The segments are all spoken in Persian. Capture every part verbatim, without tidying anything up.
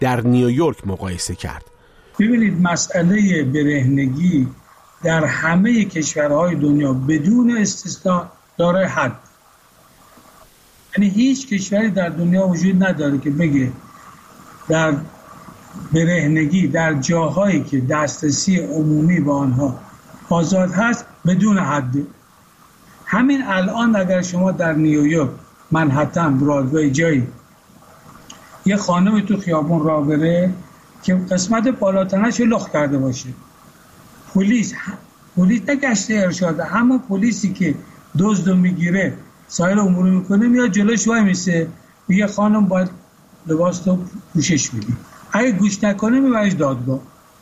در نیویورک مقایسه کرد. ببینید مسئله برهنگی در همه کشورهای دنیا بدون استثنا داره حد. یعنی هیچ کشوری در دنیا وجود نداره که بگه در برهنگی در جاهایی که دسترسی عمومی به آنها آزاد هست بدون حد. همین الان اگر شما در نیویورک منهتن برادوی جایی یه خانم تو خیابون راه بره که قسمت بالاتنش لخت کرده باشه، پلیس پلیس نگشته ارشاده، همون پلیسی که دزد رو میگیره سایر امور میکنه میاد جلوش وای میسه میگه خانم باید لباس تو پوشش بدی، اگه گوش نکنه میبرش دادگاه.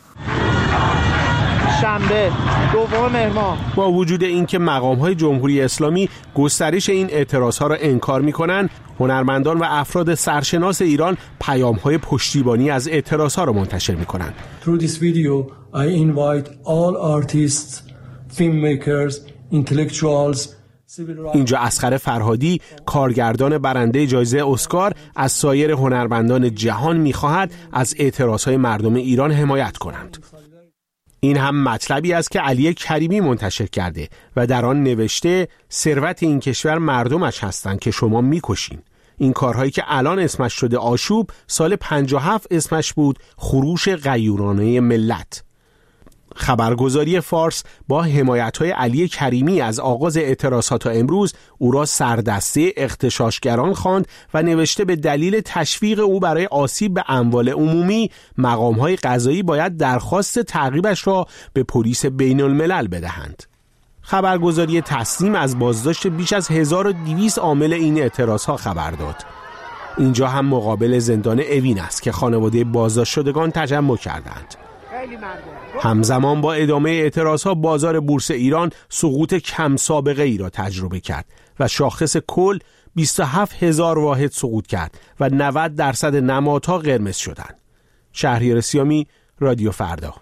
شنبه دوم مهر ماه. با وجود اینکه مقام‌های جمهوری اسلامی گسترش این اعتراض‌ها را انکار می‌کنند، هنرمندان و افراد سرشناس ایران پیام‌های پشتیبانی از اعتراض‌ها را منتشر می‌کنند. Through this video I invite all artists, filmmakers, intellectuals. اینجا اصغر فرهادی، کارگردان برنده جایزه اسکار، از سایر هنرمندان جهان می‌خواهد از اعتراض‌های مردم ایران حمایت کنند. این هم مطلبی است که علی کریمی منتشر کرده و در آن نوشته ثروت این کشور مردمش هستند که شما میکشین. این کارهایی که الان اسمش شده آشوب، سال پنجاه و هفت اسمش بود خروش غیورانه ملت. خبرگزاری فارس با حمایت‌های علی کریمی از آغاز اعتراضات تا امروز او را سردسته اغتشاشگران خواند و نوشته به دلیل تشویق او برای آسیب به اموال عمومی، مقام‌های قضایی باید درخواست تعقیبش را به پلیس بین الملل بدهند. خبرگزاری تسنیم از بازداشت بیش از هزار و دویست عامل این اعتراض‌ها خبر داد. اینجا هم مقابل زندان اوین است که خانواده بازداشت شدگان تجمع کردند. همزمان با ادامه اعتراضها بازار بورس ایران سقوط کم سابقه ای را تجربه کرد و شاخص کل بیست و هفت هزار واحد سقوط کرد و نود درصد نمادها قرمز شدند. شهریار سیامی، رادیو فردا.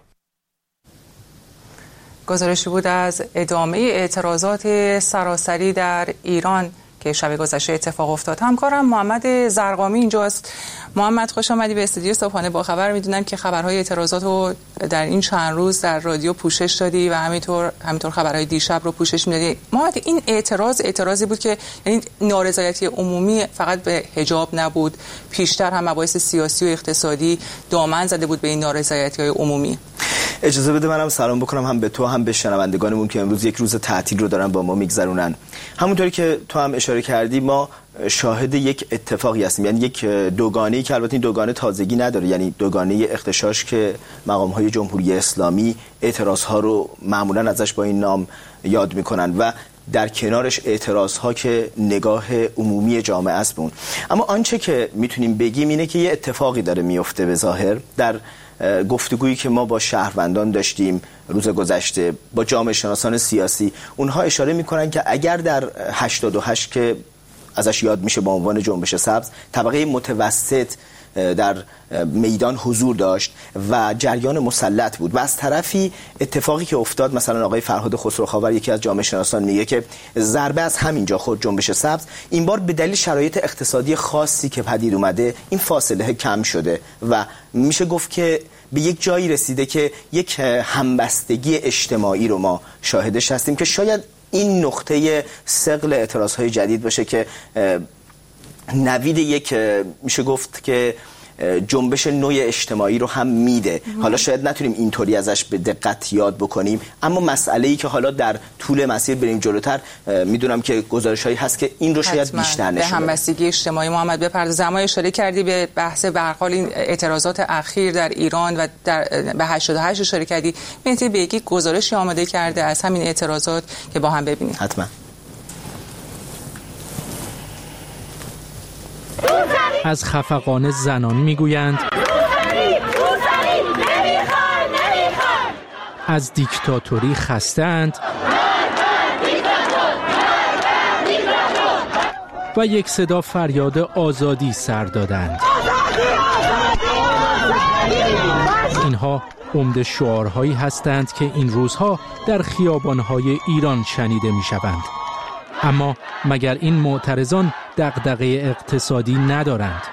گزارشی بود از ادامه اعتراضات سراسری در ایران که شب گذشته اتفاق افتاد. همکارم محمد زرقامی اینجاست. محمد خوش آمدی به استودیو صبحانه با خبر. میدونم که خبرهای اعتراضات رو در این چند روز در رادیو پوشش دادی و همینطور همینطور خبرهای دیشب رو پوشش میدادی. محمد این اعتراض اعتراضی بود که یعنی نارضایتی عمومی فقط به حجاب نبود، پیشتر هم مباحث سیاسی و اقتصادی دامن زده بود به این نارضایتی‌های عمومی. اجازه بده منم سلام بکنم هم به تو هم به شنوندگانمون که امروز یک روز تعطیل رو دارن با ما میگذرونن. همونطوری که تو هم اشاره کردی ما شاهد یک اتفاقی هستیم، یعنی یک دوگانه‌ای که البته این دوگانه تازگی نداره، یعنی دوگانه اغتشاش که مقام‌های جمهوری اسلامی اعتراض‌ها رو معمولاً ازش با این نام یاد میکنن و در کنارش اعتراض‌ها که نگاه عمومی جامعه است به اون. اما آنچه که میتونیم بگیم اینه که یه اتفاقی داره میفته به ظاهر. در گفتگویی که ما با شهروندان داشتیم روز گذشته با جامعه شناسان سیاسی، اونها اشاره میکنن که اگر در هشتاد و هشت که ازش یاد میشه با عنوان جنبش سبز، طبقه متوسط در میدان حضور داشت و جریان مسلط بود و از طرفی اتفاقی که افتاد، مثلا آقای فرهاد خسروخاور یکی از جامعه شناسان میگه که ضربه از همینجا خود جنبش سبز این بار به دلیل شرایط اقتصادی خاصی که پدید اومده این فاصله کم شده و میشه گفت که به یک جایی رسیده که یک همبستگی اجتماعی رو ما شاهدش هستیم که شاید این نقطه ثقل اعتراض‌های جدید باشه که نوید یک میشه گفت که جنبش نوع اجتماعی رو هم میده. حالا شاید نتونیم اینطوری ازش به دقت یاد بکنیم، اما مسئله‌ای که حالا در طول مسیر بریم جلوتر میدونم که گزارش‌هایی هست که این رو شاید بیشتر نشون بده. همبستگی اجتماعی محمد بپرد زمانی اشاره کردی به بحث به هر حال این اعتراضات اخیر در ایران و در به هشتاد و هشت اشاره کردی. می‌تونی به یک گزارشی آماده کرده از همین اعتراضات که با هم ببینیم؟ حتما. از خفقان زنان میگویند، از دیکتاتوری خسته‌اند و یک صدا فریاد آزادی سر دادند. اینها عمده شعارهایی هستند که این روزها در خیابان‌های ایران شنیده می‌شوند. اما مگر این معترضان دغدغه اقتصادی ندارند؟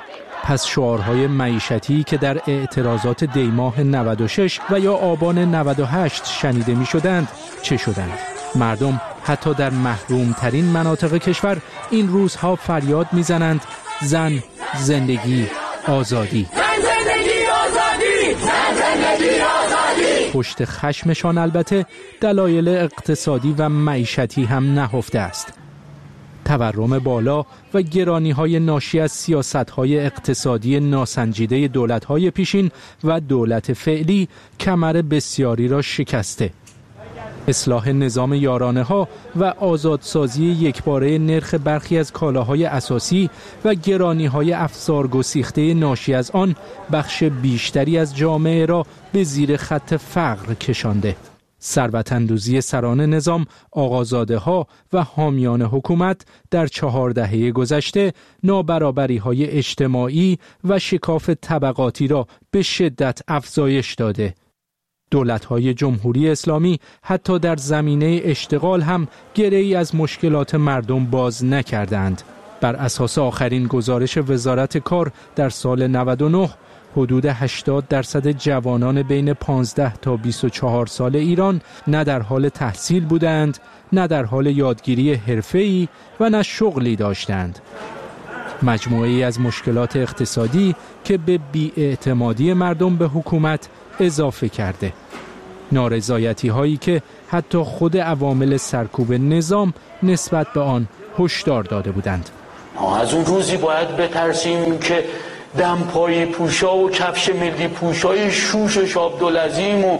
پس شعارهای معیشتی که در اعتراضات دیماه نود و شش و یا آبان نود و هشت شنیده می شدند چه شدند؟ مردم حتی در محروم ترین مناطق کشور این روزها فریاد می زنند زن، زندگی، آزادی. زن، زندگی، آزادی. زن، زندگی، آزادی. پشت خشمشان البته دلایل اقتصادی و معیشتی هم نهفته است. تورم بالا و گرانی‌های ناشی از سیاست‌های اقتصادی ناسنجیده دولت‌های پیشین و دولت فعلی کمر بسیاری را شکسته. اصلاح نظام یارانه‌ها و آزادسازی یکباره نرخ برخی از کالاهای اساسی و گرانی‌های افزار گسیخته ناشی از آن بخش بیشتری از جامعه را به زیر خط فقر کشانده. ثروت‌اندوزی سران نظام، آقازاده‌ها و حامیان حکومت در چهار دهه گذشته نابرابری‌های اجتماعی و شکاف طبقاتی را به شدت افزایش داده. دولت‌های جمهوری اسلامی حتی در زمینه اشتغال هم گره‌ای از مشکلات مردم باز نکردند. بر اساس آخرین گزارش وزارت کار در سال نود و نه حدود هشتاد درصد جوانان بین پانزده تا بیست و چهار سال ایران نه در حال تحصیل بودند، نه در حال یادگیری حرفه‌ای و نه شغلی داشتند. مجموعه‌ای از مشکلات اقتصادی که به بی‌اعتمادی مردم به حکومت اضافه کرده. نارضایتی هایی که حتی خود عوامل سرکوب نظام نسبت به آن هشدار داده بودند. ما از اون روزی باید بترسیم که دمپایی پوشا و کفش ملی پوشای شوش عبدالعظیم و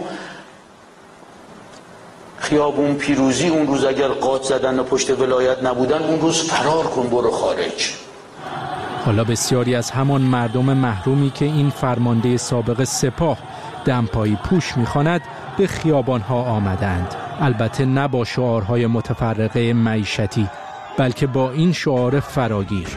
خیابون پیروزی اون روز اگر قاط زدن و پشت ولایت نبودن اون روز فرار کن برو خارج. حالا بسیاری از همان مردم محرومی که این فرمانده سابق سپاه دمپایی پوش می‌خواند به خیابان‌ها آمدند. البته نه با شعارهای متفرقه معیشتی، بلکه با این شعار فراگیر: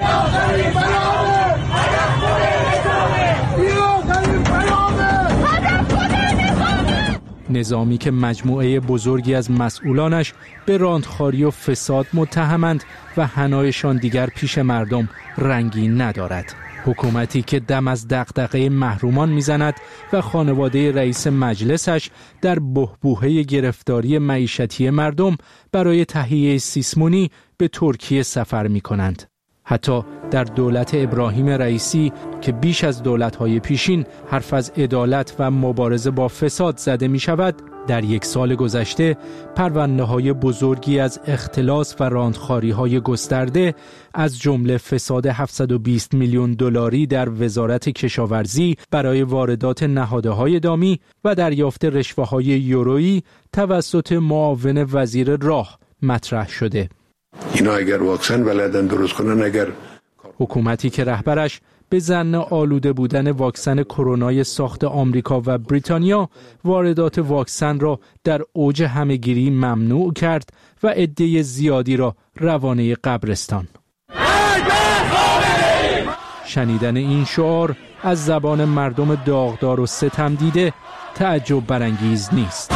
نظامی که مجموعه بزرگی از مسئولانش به راندخواری و فساد متهمند و حنایشان دیگر پیش مردم رنگی ندارد. حکومتی که دم از دغدغه محرومان میزند و خانواده رئیس مجلسش در بحبوحه گرفتاری معیشتی مردم برای تهیه سیسمونی به ترکیه سفر می کنند. حتی در دولت ابراهیم رئیسی که بیش از دولت‌های پیشین حرف از عدالت و مبارزه با فساد زده می شود، در یک سال گذشته پرونده‌های بزرگی از اختلاس و راندخواری‌های گسترده از جمله فساد هفتصد و بیست میلیون دلاری در وزارت کشاورزی برای واردات نهادهای دامی و دریافت رشوه‌های یورویی توسط معاون وزیر راه مطرح شده. اینا اگر واکسن بلدن درست کنن، اگر حکومتی که رهبرش به ظن آلوده بودن واکسن کرونای ساخت آمریکا و بریتانیا واردات واکسن را در اوج همه‌گیری ممنوع کرد و عده زیادی را روانه قبرستان. شنیدن این شعار از زبان مردم داغدار و ستم دیده تعجب برانگیز نیست.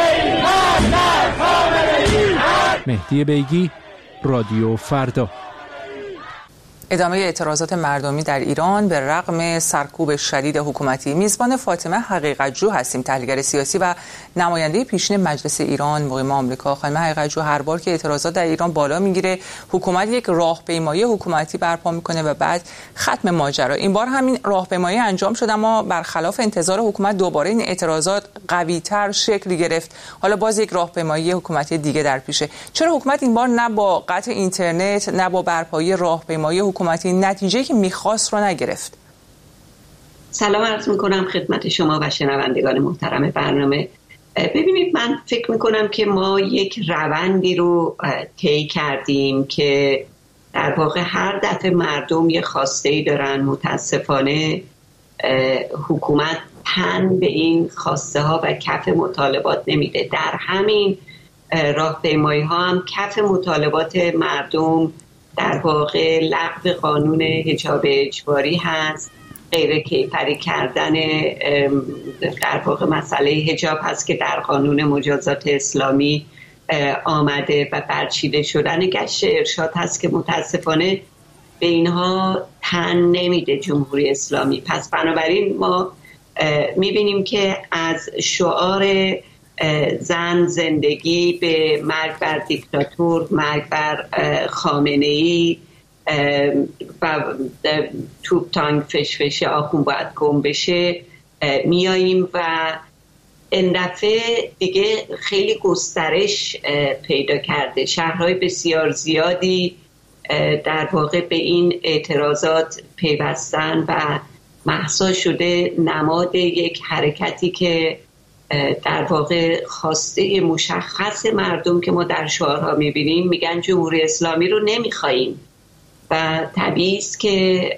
مهدی بیگی، رادیو فردا. ادامه اعتراضات مردمی در ایران به رغم سرکوب شدید حکومتی. میزبان فاطمه حقیقت‌جو هستیم، تحلیلگر سیاسی و نماینده پیشین مجلس ایران مقیم آمریکا. خانم حقیقت‌جو، هر بار که اعتراضات در ایران بالا میگیره حکومت یک راهپیمایی حکومتی برپا میکنه و بعد ختم ماجرا. این بار همین راهپیمایی انجام شد، اما برخلاف انتظار حکومت دوباره این اعتراضات قوی‌تر شکل گرفت. حالا باز یک راهپیمایی حکومتی دیگه در پیشه. چرا حکومت این بار نه با قطع اینترنت نه با برپایی راهپیمایی حکومتی نتیجه که میخواست رو نگرفت؟ سلام عرض میکنم خدمت شما و شنوندگان محترم برنامه. ببینید، من فکر میکنم که ما یک روندی رو طی کردیم که در واقع هر دفعه مردم یه خواسته‌ای دارن. متاسفانه حکومت تن به این خواسته ها و کف مطالبات نمیده. در همین راهپیمایی ها هم کف مطالبات مردم در واقع لغو قانون حجاب اجباری هست، غیر کیفری کردن در واقع مسئله حجاب هست که در قانون مجازات اسلامی آمده و برچیده شدن گشت ارشاد هست که متاسفانه به اینها تن نمیده جمهوری اسلامی. پس بنابراین ما میبینیم که از شعار زن زندگی به مرگ بر دیکتاتور، مرگ بر خامنه‌ای و توپ تانک فشفشه آخون باید گم بشه میاییم و این دفعه دیگه خیلی گسترش پیدا کرده. شهرهای بسیار زیادی در واقع به این اعتراضات پیوستن و محسا شده نماد یک حرکتی که در واقع خواسته مشخص مردم که ما در شعارها میبینیم، میگن جمهوری اسلامی رو نمیخواییم و طبیعی است که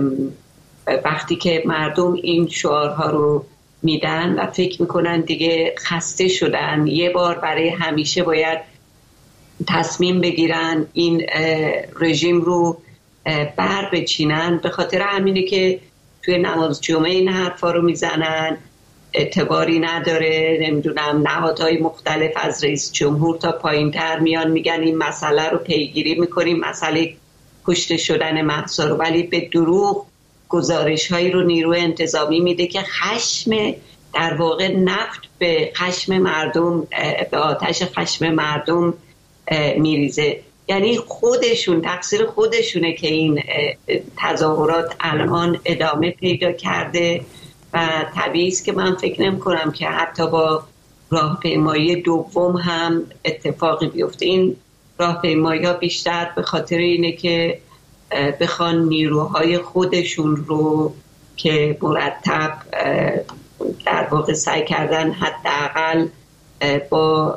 وقتی که مردم این شعارها رو میدن و فکر میکنن دیگه خسته شدن، یه بار برای همیشه باید تصمیم بگیرن این رژیم رو بر بچینن، به خاطر همینه که توی نماز جمعه این حرفا رو میزنن، اعتباری نداره. نمیدونم نهادهای مختلف از رئیس جمهور تا پایین تر میان میگن این مسئله رو پیگیری میکنیم، مسئله کشته شدن مهسا رو، ولی به دروغ گزارش هایی رو نیروی انتظامی میده که خشم در واقع نفت به خشم مردم، به آتش خشم مردم میریزه. یعنی خودشون، تقصیر خودشونه که این تظاهرات الان ادامه پیدا کرده و طبیعی است که من فکر نمی کنم که حتی با راهپیمایی دوم هم اتفاقی بیفته. این راهپیمایی ها بیشتر به خاطر اینه که بخوان نیروهای خودشون رو که مرتب در واقع سعی کردن حداقل با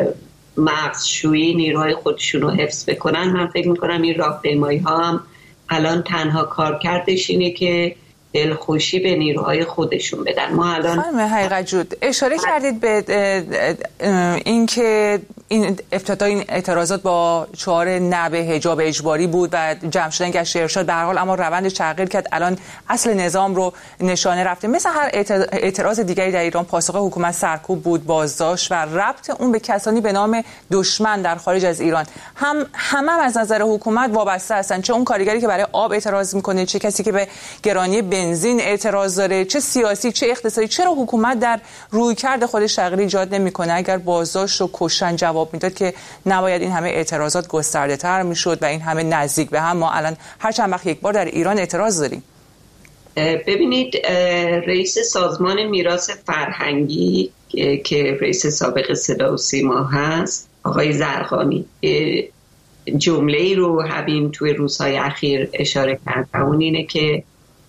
مغزشویی نیروهای خودشون رو حفظ بکنن. من فکر میکنم این راهپیمایی ها هم الان تنها کارکردش اینه که دلخوشی به نیروهای خودشون بدن. ما الان خانم حقیقت جود اشاره کردید به این که این افتتاح این اعتراضات با شعار نه به حجاب اجباری بود و جمع شدن گشت ارشاد، به هر حال اما روندش تغییر کرد، الان اصل نظام رو نشانه رفته. مثل هر اعتراض دیگری در ایران پاسخ حکومت سرکوب بود، بازداشت و ربط اون به کسانی به نام دشمن در خارج از ایران. هم همه هم از نظر حکومت وابسته هستن، چه اون کارگری که برای آب اعتراض میکنه، چه کسی که به گرانی بنزین اعتراض داره، چه سیاسی چه اقتصادی. چرا حکومت در رویکرد خودش تغییر ایجاد نمیکنه؟ اگر بازداشت و کشتن جواب میداد که نباید این همه اعتراضات گسترده تر میشد و این همه نزدیک به هم. ما الان هر چند وقت یک بار در ایران اعتراض داریم. ببینید رئیس سازمان میراث فرهنگی که رئیس سابق صدا و سیما هست، آقای زرقامی، جمله ای رو همین توی روزهای اخیر اشاره کرد و اون اینه که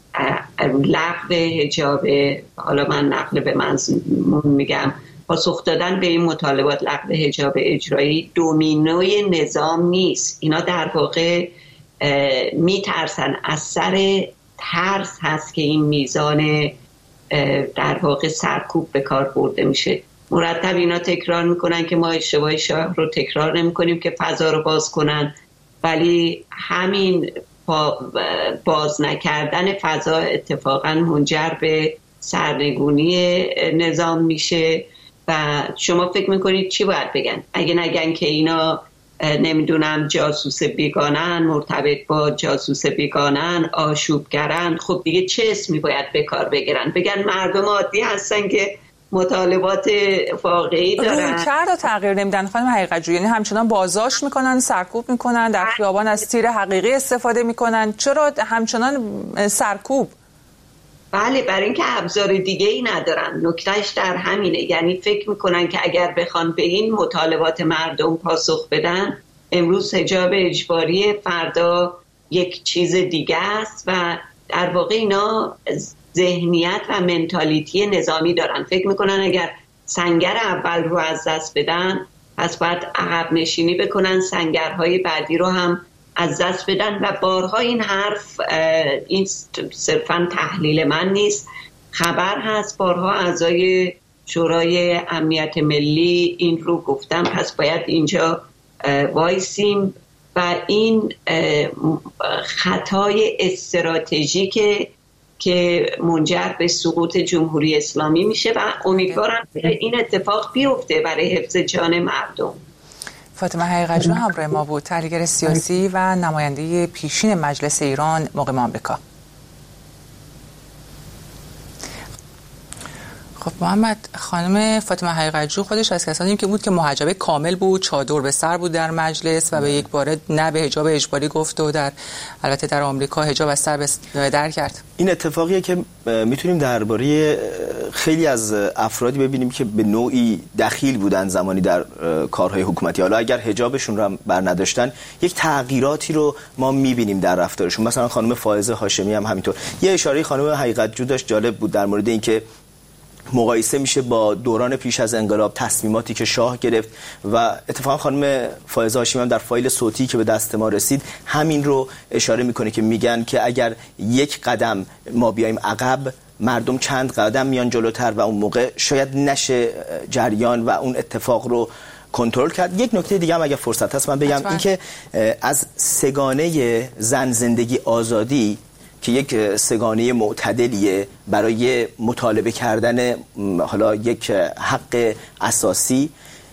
لغو حجاب، حالا من نقل به مضمون میگم، پاسخ دادن به این مطالبات لغو حجاب اجرایی دومینوی نظام نیست. اینا در واقع میترسن، از سر ترس هست که این میزان در واقع سرکوب به کار برده میشه. مرتب اینا تکرار میکنن که ما اشتباه شاه رو تکرار نمیکنیم که فضا رو باز کنن، ولی همین باز نکردن فضا اتفاقا منجر به سرنگونی نظام میشه. و شما فکر میکنید چی باید بگن؟ اگه نگن که اینا نمیدونم جاسوس بیگانن، مرتبط با جاسوس بیگانن، آشوبگرن، خب دیگه چه اسمی باید به کار بگیرن؟ بگن مردم عادی هستن که مطالبات واقعی دارن. رویکرد رو تغییر نمیدن خانم حقیقت جویی، یعنی همچنان بازداشت میکنن، سرکوب میکنن، در خیابان از تیر حقیقی استفاده میکنن. چرا همچنان سرکوب؟ بله، برای اینکه ابزار دیگه ای ندارن. نکتهش در همینه، یعنی فکر میکنن که اگر بخوان به این مطالبات مردم پاسخ بدن، امروز حجاب اجباری، فردا یک چیز دیگه است و در واقع اینا ذهنیت و منتالیتی نظامی دارن. فکر میکنن اگر سنگر اول رو از دست بدن، پس باید عقب نشینی بکنن، سنگرهای بعدی رو هم از دست بدن. و بارها این حرف، این صرفا تحلیل من نیست، خبر هست، بارها اعضای شورای امنیت ملی این رو گفتم، پس باید اینجا وایسیم و این خطای استراتژیک که منجر به سقوط جمهوری اسلامی میشه و امیدوارم این اتفاق بیفته برای حفظ جان مردم. فاطمه حقیقت‌جو همراه ما بود، تحلیلگر سیاسی و نماینده پیشین مجلس ایران مقیم آمریکا. خب محمد، خانم فاطمه حقیقت‌جو خودش از کسانی که بود که محجبه کامل بود، چادر به سر بود در مجلس و به یک باره نه به حجاب اجباری گفت و در البته در آمریکا حجاب از سر به در کرد. این اتفاقیه که میتونیم درباره خیلی از افرادی ببینیم که به نوعی دخیل بودن زمانی در کارهای حکومتی. حالا اگر حجابشون رو بر نداشتن، یک تغییراتی رو ما میبینیم در رفتارشون. مثلا خانم فائزه هاشمی هم همینطور. یه اشاره خانم حقیقت‌جو داشت جالب بود در مورد اینکه مقایسه میشه با دوران پیش از انقلاب، تصمیماتی که شاه گرفت و اتفاقا خانم فائزه هاشمی هم در فایل صوتی که به دست ما رسید همین رو اشاره میکنه که میگن که اگر یک قدم ما بیایم عقب، مردم چند قدم میان جلوتر و اون موقع شاید نشه جریان و اون اتفاق رو کنترل کرد. یک نکته دیگه هم اگه فرصت هست من بگم، این که از سگانه زن زندگی آزادی که یک سگانه معتدلیه برای مطالبه کردن حالا یک حق اساسی،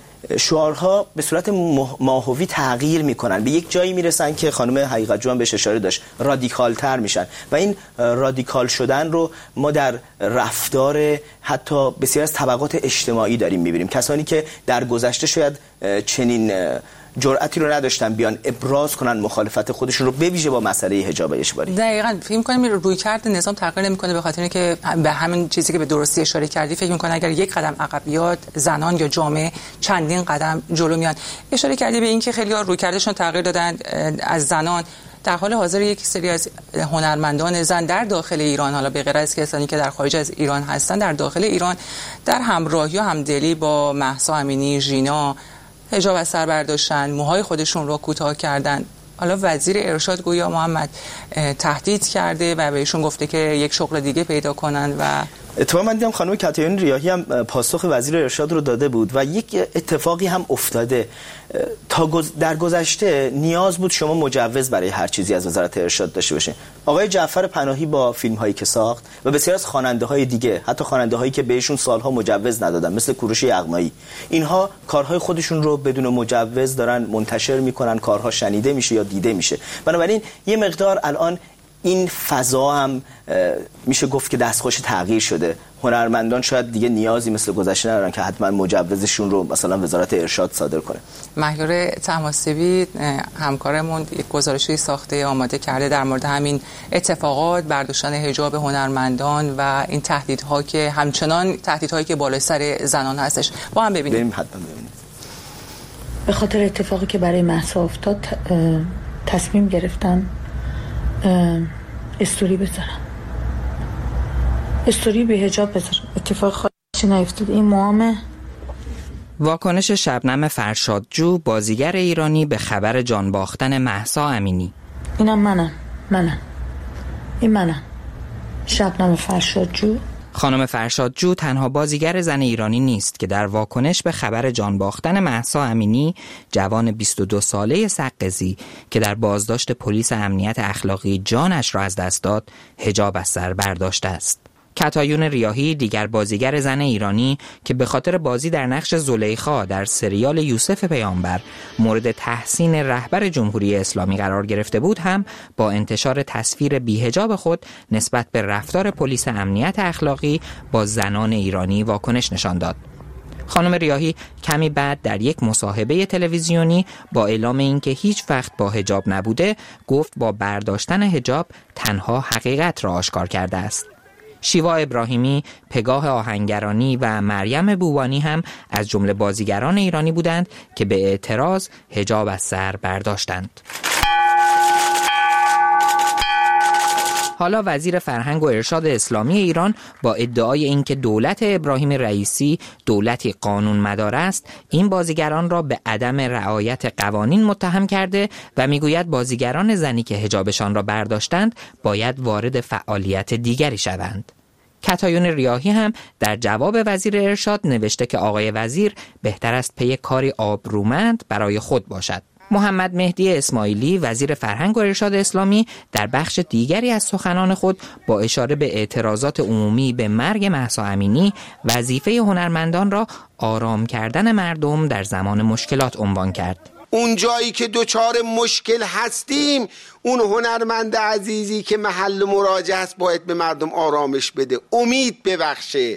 شعارها به صورت ماهوی تغییر میکنن، به یک جایی میرسن که خانم حقیقت‌جو هم بهش اشاره داشت، رادیکال تر میشن و این رادیکال شدن رو ما در رفتار حتی بسیار از طبقات اجتماعی داریم میبینیم. کسانی که در گذشته شاید چنین جرأتی رو نداشتن بیان ابراز کنن مخالفت خودشون رو به ویژه با مسئله حجاب اجباری. دقیقاً فکر می‌کنم روی کرد نظام تغییر نمی‌کنه، به خاطر اینکه به همین چیزی که به درستی اشاره کردی فکر می‌کنه اگر یک قدم عقب بیاد زنان یا جامعه چندین قدم جلو میان. اشاره کردی به اینکه خیلی‌ها روی کردشون تغییر دادن از زنان. در حال حاضر یک سری از هنرمندان زن در داخل ایران، حالا به غیر از کسانی که در خارج از ایران هستن، در داخل ایران در همراهی و همدلی با مهسا امینی، ژینا حجاب از سر برداشتن، موهای خودشون رو کوتاه کردن. حالا وزیر ارشاد گویا محمد تهدید کرده و بهشون گفته که یک شغل دیگه پیدا کنن و اتفاقا من دیدم خانم کتایون ریاحی هم پاسخ وزیر ارشاد رو داده بود و یک اتفاقی هم افتاده. تا در گذشته نیاز بود شما مجوز برای هر چیزی از وزارت ارشاد داشته باشین. آقای جعفر پناهی با فیلم هایی که ساخت و بسیار از خواننده های دیگه، حتی خواننده هایی که بهشون سالها مجوز ندادن مثل کوروش یغمایی، اینها کارهای خودشون رو بدون مجوز دارن منتشر میکنن، کارها شنیده میشه یا دیده میشه. بنابراین یه مقدار الان این فضا هم میشه گفت که دستخوش تغییر شده. هنرمندان شاید دیگه نیازی مثل گذشته ندارن که حتما مجوزشون رو مثلا وزارت ارشاد صادر کنه. مهیار طماسبی همکارمون یک گزارشی ساخته آماده کرده در مورد همین اتفاقات، برداشتن حجاب هنرمندان و این تهدیدها که همچنان تهدیدهایی که بالای سر زنان هستش. با هم ببینیم. بریم حتما ببینیم. به خاطر اتفاقی که برای مهسا افتاد تصمیم گرفتم استوری بذارم، استوری به حجاب بذارم. اتفاق خاصی نیفتاد. این موامه. واکنش شبنم فرشادجو، بازیگر ایرانی، به خبر جان باختن مهسا امینی. اینم منم منم این منم شبنم فرشادجو. خانم فرشادجو تنها بازیگر زن ایرانی نیست که در واکنش به خبر جان باختن مهسا امینی، جوان بیست و دو ساله سقزی که در بازداشت پلیس امنیت اخلاقی جانش را از دست داد، حجاب از سر برداشته است. کتایون ریاحی، دیگر بازیگر زن ایرانی که به خاطر بازی در نقش زلیخا در سریال یوسف پیامبر مورد تحسین رهبر جمهوری اسلامی قرار گرفته بود، هم با انتشار تصویر بی‌حجاب خود نسبت به رفتار پلیس امنیت اخلاقی با زنان ایرانی واکنش نشان داد. خانم ریاحی کمی بعد در یک مصاحبه تلویزیونی با اعلام اینکه هیچ وقت با حجاب نبوده، گفت با برداشتن حجاب تنها حقیقت را آشکار کرده است. شیوا ابراهیمی، پگاه آهنگرانی و مریم بوبانی هم از جمله بازیگران ایرانی بودند که به اعتراض حجاب از سر برداشتند. حالا وزیر فرهنگ و ارشاد اسلامی ایران با ادعای اینکه دولت ابراهیم رئیسی دولتی قانون مدار است، این بازیگران را به عدم رعایت قوانین متهم کرده و میگوید بازیگران زنی که حجابشان را برداشتند باید وارد فعالیت دیگری شوند. کتایون ریاحی هم در جواب وزیر ارشاد نوشته که آقای وزیر بهتر است پی کاری آبرومند برای خود باشد. محمد مهدی اسماعیلی، وزیر فرهنگ و ارشاد اسلامی، در بخش دیگری از سخنان خود با اشاره به اعتراضات عمومی به مرگ مهسا امینی، وظیفه هنرمندان را آرام کردن مردم در زمان مشکلات عنوان کرد. اون جایی که دوچار مشکل هستیم اون هنرمند عزیزی که محل مراجعه است باید به مردم آرامش بده، امید ببخشه.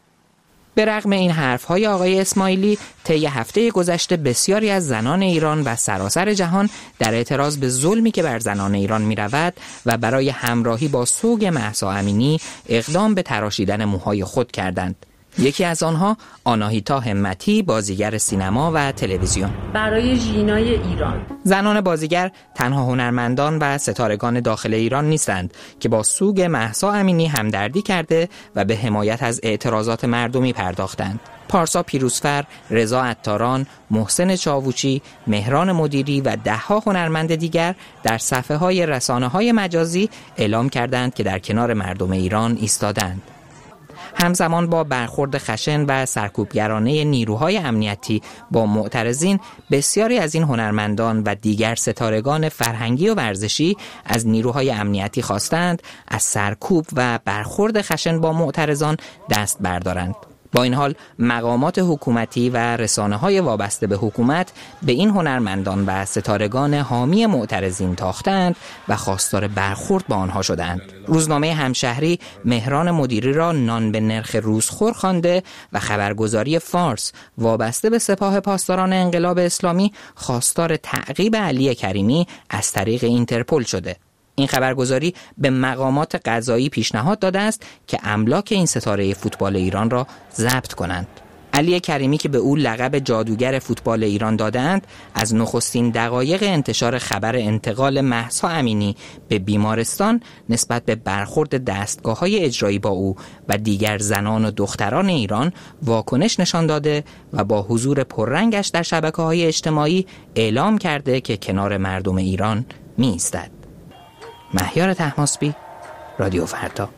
به رغم این حرف‌های آقای اسماعیلی، طی هفته گذشته بسیاری از زنان ایران و سراسر جهان در اعتراض به ظلمی که بر زنان ایران می‌رود و برای همراهی با سوگ مهسا امینی اقدام به تراشیدن موهای خود کردند. یکی از آنها آناهیتا همتی، بازیگر سینما و تلویزیون. برای ژینای ایران. زنان بازیگر تنها هنرمندان و ستارگان داخل ایران نیستند که با سوگ مهسا امینی همدردی کرده و به حمایت از اعتراضات مردمی پرداختند. پارسا پیروزفر، رضا عطاران، محسن چاووچی، مهران مدیری و ده‌ها هنرمند دیگر در صفحه‌های رسانه‌های مجازی اعلام کردند که در کنار مردم ایران ایستادند. همزمان با برخورد خشن و سرکوبگرانه نیروهای امنیتی با معترضین، بسیاری از این هنرمندان و دیگر ستارگان فرهنگی و ورزشی از نیروهای امنیتی خواستند از سرکوب و برخورد خشن با معترضان دست بردارند. با این حال مقامات حکومتی و رسانه‌های وابسته به حکومت به این هنرمندان و ستارگان حامی معترضین تاختند و خواستار برخورد با آنها شدند. روزنامه همشهری مهران مدیری را نان به نرخ روزخور خوانده و خبرگزاری فارس وابسته به سپاه پاسداران انقلاب اسلامی خواستار تعقیب علی کریمی از طریق اینترپل شده. این خبرگزاری به مقامات قضایی پیشنهاد داده است که املاک این ستاره فوتبال ایران را ضبط کنند. علی کریمی که به او لقب جادوگر فوتبال ایران دادند، از نخستین دقایق انتشار خبر انتقال مهسا امینی به بیمارستان نسبت به برخورد دستگاه‌های اجرایی با او و دیگر زنان و دختران ایران واکنش نشان داده و با حضور پررنگش در شبکه‌های اجتماعی اعلام کرده که کنار مردم ایران می‌ایستد. مهیار طهماسبی، رادیو فردا.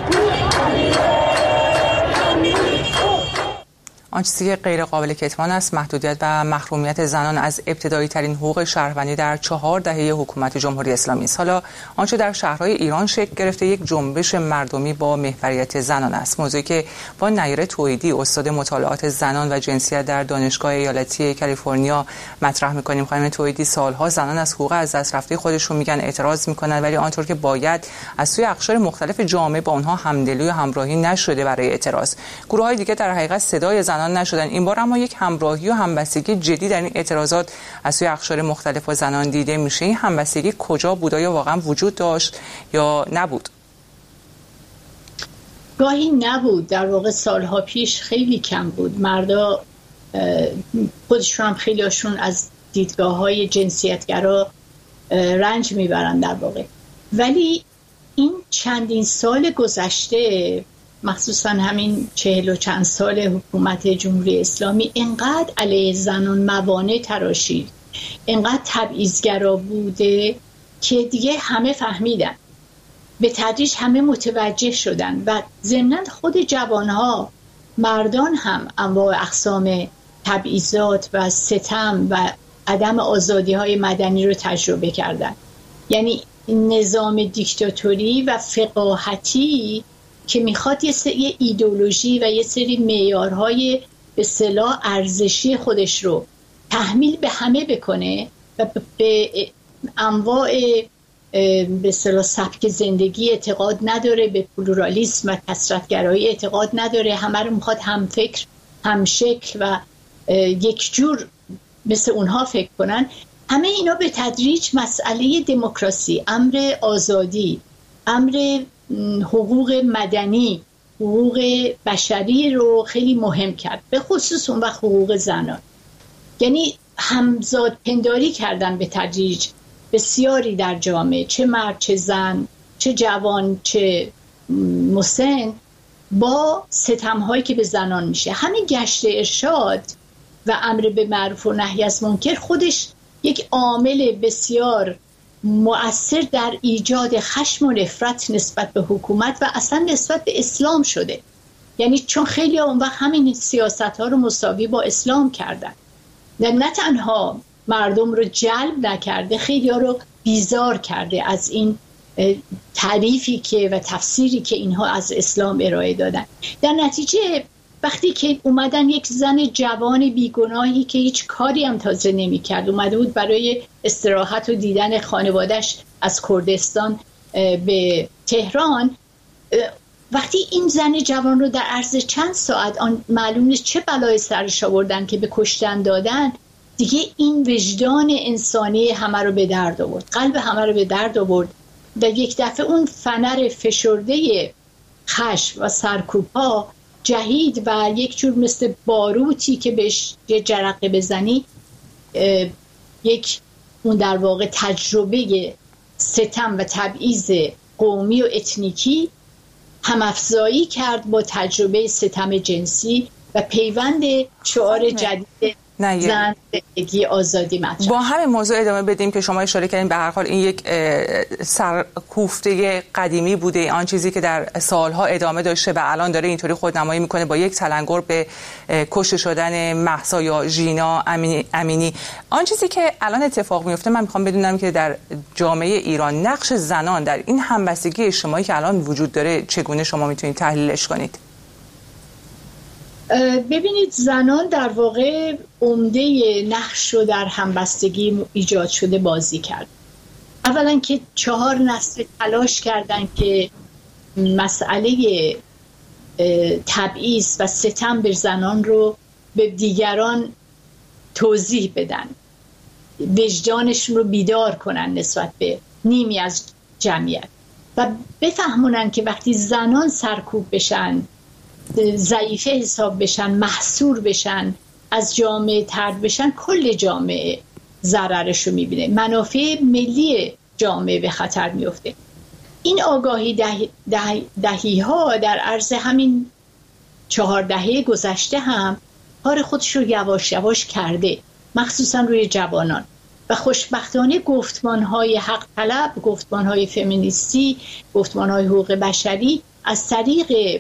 آنچه چیزی غیر قابل کتمان است محدودیت و محرومیت زنان از ابتدایی ترین حقوق شهروندی در چهار دهه حکومت جمهوری اسلامی است. حالا آنچه در شهرهای ایران شکل گرفته یک جنبش مردمی با محوریت زنان است، موضوعی که با نیره توحیدی استاد مطالعات زنان و جنسیت در دانشگاه ایالتی کالیفرنیا مطرح می‌کنیم. خانم توحیدی، سالها زنان از حقوق از دست رفته خودشون میگن، اعتراض میکنن، ولی آنطور که باید از سوی اقشار مختلف جامعه با اونها همدلی و همراهی نشده برای اعتراض. گروه‌های دیگه در حقیقت صدای زنان نشدن. این بار اما یک همراهی و همبستگی جدی در این اعتراضات از سوی اقشار مختلف و زنان دیده میشه. این همبستگی کجا بود؟ یا واقعا وجود داشت یا نبود؟ گاهی نبود، در واقع سالها پیش خیلی کم بود. مردا خودشون هم خیلی هاشون از دیدگاه‌های جنسیتگرا رنج میبرن در واقع، ولی این چندین سال گذشته، مخصوصا همین چهل و چند سال حکومت جمهوری اسلامی، انقدر علیه زنان موانع تراشید، انقدر تبعیض‌گرا بوده که دیگه همه فهمیدن، به تدریج همه متوجه شدن و ضمناً خود جوانها، مردان هم انواع اقسام تبعیضات و ستم و عدم آزادی‌های مدنی رو تجربه کردن. یعنی نظام دیکتاتوری و فقاهتی که میخواد یه سری ایدئولوژی و یه سری معیارهای به اصطلاح ارزشی خودش رو تحمیل به همه بکنه و به انواع به اصطلاح سبک زندگی اعتقاد نداره، به پلورالیسم و کثرت‌گرایی اعتقاد نداره، همه رو میخواد هم فکر، هم شکل و یک جور مثل اونها فکر کنن. همه اینا به تدریج مسئله دموکراسی، امر آزادی، امر حقوق مدنی، حقوق بشری رو خیلی مهم کرد، به خصوص اون وقت حقوق زنان. یعنی همزاد پنداری کردن به تدریج بسیاری در جامعه، چه مرد چه زن، چه جوان چه مسن، با ستم‌هایی که به زنان میشه. همین گشت ارشاد و امر به معروف و نهی از منکر خودش یک عامل بسیار مؤثر در ایجاد خشم و نفرت نسبت به حکومت و اصلا نسبت به اسلام شده. یعنی چون خیلی اون وقت همین سیاست ها رو مساوی با اسلام کردن، نه تنها مردم رو جلب نکرده، خیلی ها رو بیزار کرده از این تعریفی که و تفسیری که اینها از اسلام ارائه دادن. در نتیجه وقتی که اومدن یک زن جوان بیگناهی که هیچ کاری هم تازه نمی کرد اومده بود برای استراحت و دیدن خانوادش از کردستان به تهران، وقتی این زن جوان رو در عرض چند ساعت آن معلوم نیست چه بلای سرش آوردن که به کشتن دادن، دیگه این وجدان انسانی همه رو به درد آورد، قلب همه رو به درد آورد و یک دفعه اون فنر فشرده خشم و سرکوب‌ها جهید و یک جور مثل باروتی که بهش یه جرقه بزنی یک اون در واقع تجربه ستم و تبعیض قومی و اتنیکی همافزایی کرد با تجربه ستم جنسی و پیوند شعار جدید زن، زندگی، آزادی مطرح. با همین موضوع ادامه بدیم که شما اشاره کردین به هر حال این یک سرکوفته قدیمی بوده، آن چیزی که در سالها ادامه داشته و الان داره اینطوری خودنمایی میکنه با یک تلنگر به کشته شدن مهسا یا ژینا امینی. آن چیزی که الان اتفاق میفته، من میخوام بدونم که در جامعه ایران نقش زنان در این همبستگی اجتماعی که الان وجود داره چگونه شما میتونید تحلیلش کنید؟ ببینید، زنان در واقع عمده نقش رو در همبستگی ایجاد شده بازی کرد. اولا که چهار نسل تلاش کردن که مسئله تبعیض و ستم بر زنان رو به دیگران توضیح بدن، وجدانشون رو بیدار کنن نسبت به نیمی از جمعیت و بفهمونن که وقتی زنان سرکوب بشن، ضعیفه حساب بشن، محصور بشن، از جامعه طرد بشن، کل جامعه ضررش رو میبینه، منافع ملی جامعه به خطر میفته. این آگاهی دهی, دهی, دهی ها در عرض همین چهار دهه گذشته هم کار خودش رو یواش یواش کرده، مخصوصا روی جوانان، و خوشبختانه گفتمان های حق طلب، گفتمان های فمینیستی، گفتمان های حقوق بشری از طریق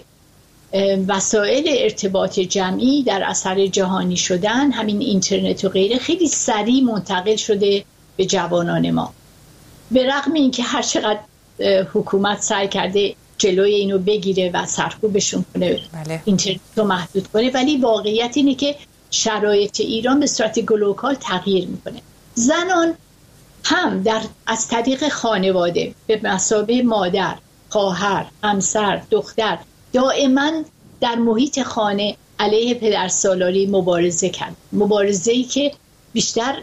وسایل ارتباط جمعی در اثر جهانی شدن، همین اینترنت و غیره، خیلی سریع منتقل شده به جوانان ما. به رغم اینکه هر چقدر حکومت سعی کرده جلوی اینو بگیره و سرکوبشون کنه، بله. اینترنت رو محدود کنه، ولی واقعیت اینه که شرایط ایران به صورت گلوکال تغییر میکنه. زنان هم در از طریق خانواده به مثابه مادر، خواهر، همسر، دختر دائما در محیط خانه علیه پدرسالاری مبارزه کرد. مبارزه‌ای که بیشتر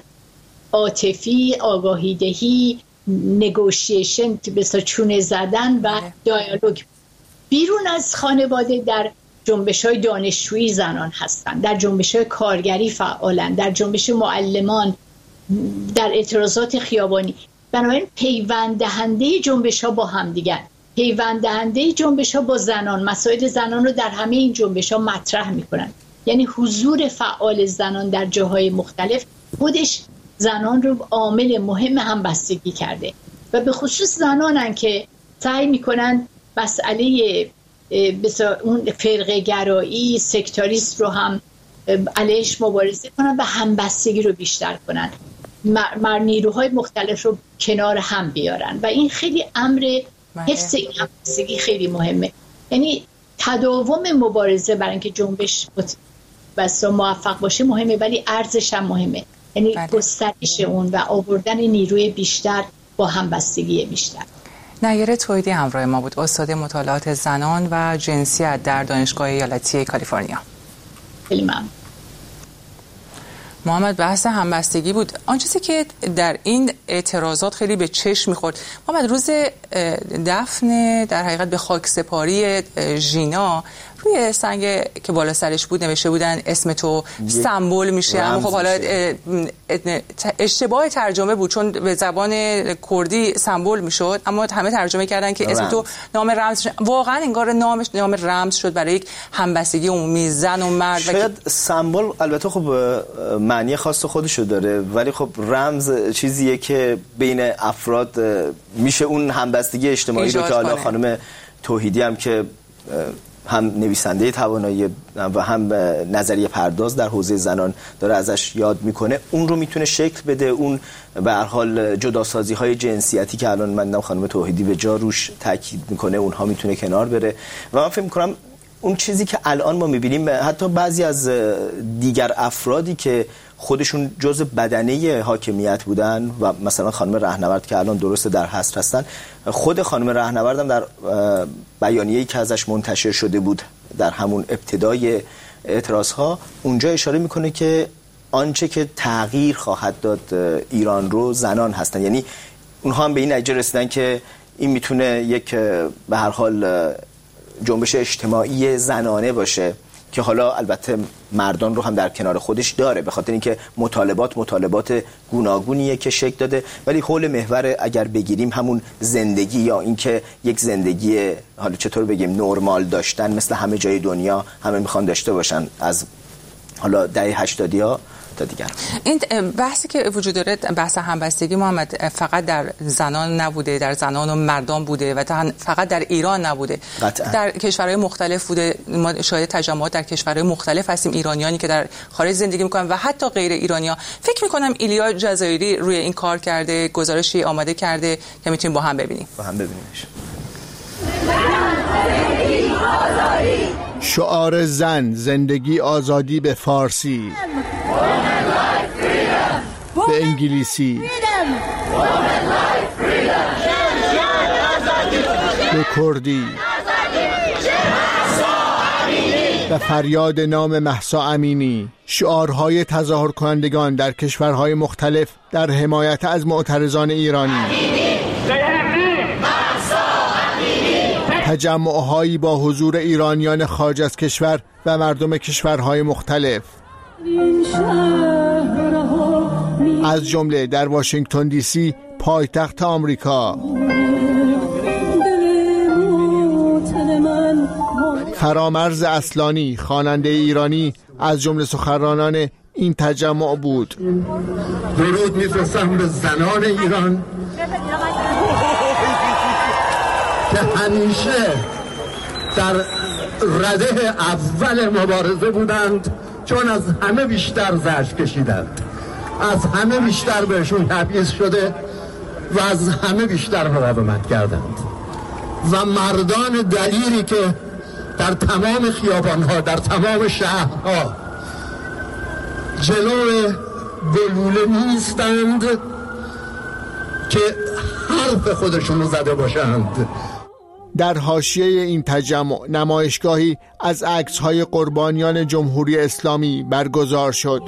عاطفی، آگاهیدهی، نگوشیشن، مثلا چونه زدن و دیالوگ. بیرون از خانواده در جنبش‌های دانشجویی زنان هستند، در جنبش‌های کارگری فعالند، در جنبش معلمان، در اعتراضات خیابانی. بنابراین پیوند دهنده جنبش‌ها با هم دیگر، پیوند دهنده جنبش‌ها با زنان، مسائل زنان رو در همه این جنبش‌ها مطرح می‌کنن. یعنی حضور فعال زنان در جاهای مختلف خودش زنان رو عامل مهم هم بستگی کرده و به خصوص زنانن که سعی می‌کنن مسئله اون فرقه گرایی، سکتاریسم رو هم علیهش مبارزه کنن و همبستگی رو بیشتر کنن، مر نیروهای مختلف رو کنار هم بیارن و این خیلی امر حفظ این همبستگی خیلی مهمه. یعنی تداوم مبارزه برای اینکه جنبش بس موفق باشه مهمه، ولی ارزش هم مهمه، یعنی گسترش اون و آوردن نیروی بیشتر با همبستگی بیشتر. نیره تویدی همراه ما بود، استاد مطالعات زنان و جنسیت در دانشگاه ایالتی کالیفرنیا. خیلی ممنون. محمد، بحث همبستگی بود. آن چیزی که در این اعتراضات خیلی به چشم می‌خورد، محمد، روز دفن در حقیقت به خاک سپاری ژینا روی سنگ که بالا سرش بود نوشته بودن اسم تو سمبل میشه، اما خب حالا اشتباه ترجمه بود چون به زبان کردی سمبل میشد، اما همه ترجمه کردن که اسم تو نام رمز شد. واقعا انگار نامش نام رمز شد برای یک همبستگی عمومی زن و مرد. شاید سمبل البته خب معنی خاص خودشو داره، ولی خب رمز چیزیه که بین افراد میشه اون همبستگی اجتماعی رو که حالا خانم توحیدی هم که هم نویسنده توانایی و هم نظریه پرداز در حوزه زنان داره ازش یاد میکنه، اون رو میتونه شکل بده. اون به هر حال جداسازی های جنسیتی که الان من خانم توحیدی به جا روش تاکید میکنه، اونها میتونه کنار بره و من فکر میکنم اون چیزی که الان ما میبینیم، حتی بعضی از دیگر افرادی که خودشون جزء بدنه حاکمیت بودن و مثلا خانم رهنورد که الان درسته در حصر هستن، خود خانم رهنورد هم در بیانیه‌ای که ازش منتشر شده بود در همون ابتدای اعتراضها اونجا اشاره میکنه که آنچه که تغییر خواهد داد ایران رو زنان هستن. یعنی اونها هم به این نتیجه رسیدن که این میتونه یک به هر حال جنبش اجتماعی زنانه باشه که حالا البته مردان رو هم در کنار خودش داره، به خاطر اینکه مطالبات مطالبات گوناگونیه که شکل داده، ولی حول محور اگر بگیریم همون زندگی یا اینکه یک زندگی حالا چطور بگیم نرمال داشتن مثل همه جای دنیا همه میخوان داشته باشن، از حالا دهه هشتادی ها تا دیگر. این بحثی که وجود داره، بحث همبستگی محمد، فقط در زنان نبوده، در زنان و مردان بوده و فقط در ایران نبوده، قطعا. در کشورهای مختلف بوده. ما شاهد تجمعات در کشورهای مختلف هستیم، ایرانیانی که در خارج زندگی میکنن و حتی غیر ایرانیا. فکر میکنم ایلیا جزایری روی این کار کرده، گزارشی آماده کرده که میتونیم با هم ببینیم. با هم ببینیمش. شعار زن، زندگی آزادی به فارسی، به انگلیسی، به کردی و فریاد نام مهسا امینی، شعارهای تظاهر کنندگان در کشورهای مختلف در حمایت از معترضان ایرانی، تجمعهایی با حضور ایرانیان خارج از کشور و مردم کشورهای مختلف، از جمله در واشنگتن دی سی پایتخت آمریکا. فرامرز اصلانی، خواننده ایرانی، از جمله سخنرانان این تجمع بود. درود می‌فرستم به زنان ایران که همیشه در رده اول مبارزه بودند، چون از همه بیشتر زجر کشیدند، از همه بیشتر بهشون تبعیض شده و از همه بیشتر مقاومت کردند. و مردان دلیری که در تمام خیابانها، در تمام شهرها جلو گلوله نیستند که حرف خودشون رو زده باشند. در حاشیه این تجمع نمایشگاهی از عکس‌های قربانیان جمهوری اسلامی برگزار شد.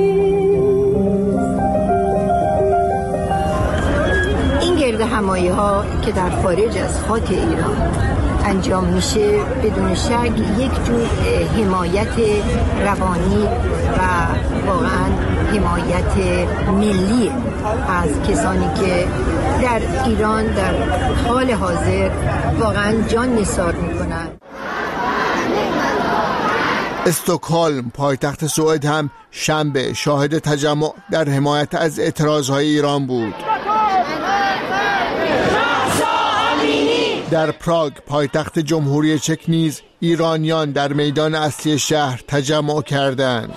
این گرد همایی‌ها که در خارج از خاک ایران انجام میشه بدون شک یک جور حمایت روانی و واقعا حمایت ملی از کسانی که در ایران در حال حاضر واقعا جان نثار میکنن. استکهلم، پایتخت سوئد، هم شنبه شاهد تجمع در حمایت از اعتراضهای ایران بود. در پراگ، پایتخت جمهوری چک، نیز ایرانیان در میدان اصلی شهر تجمع کردند.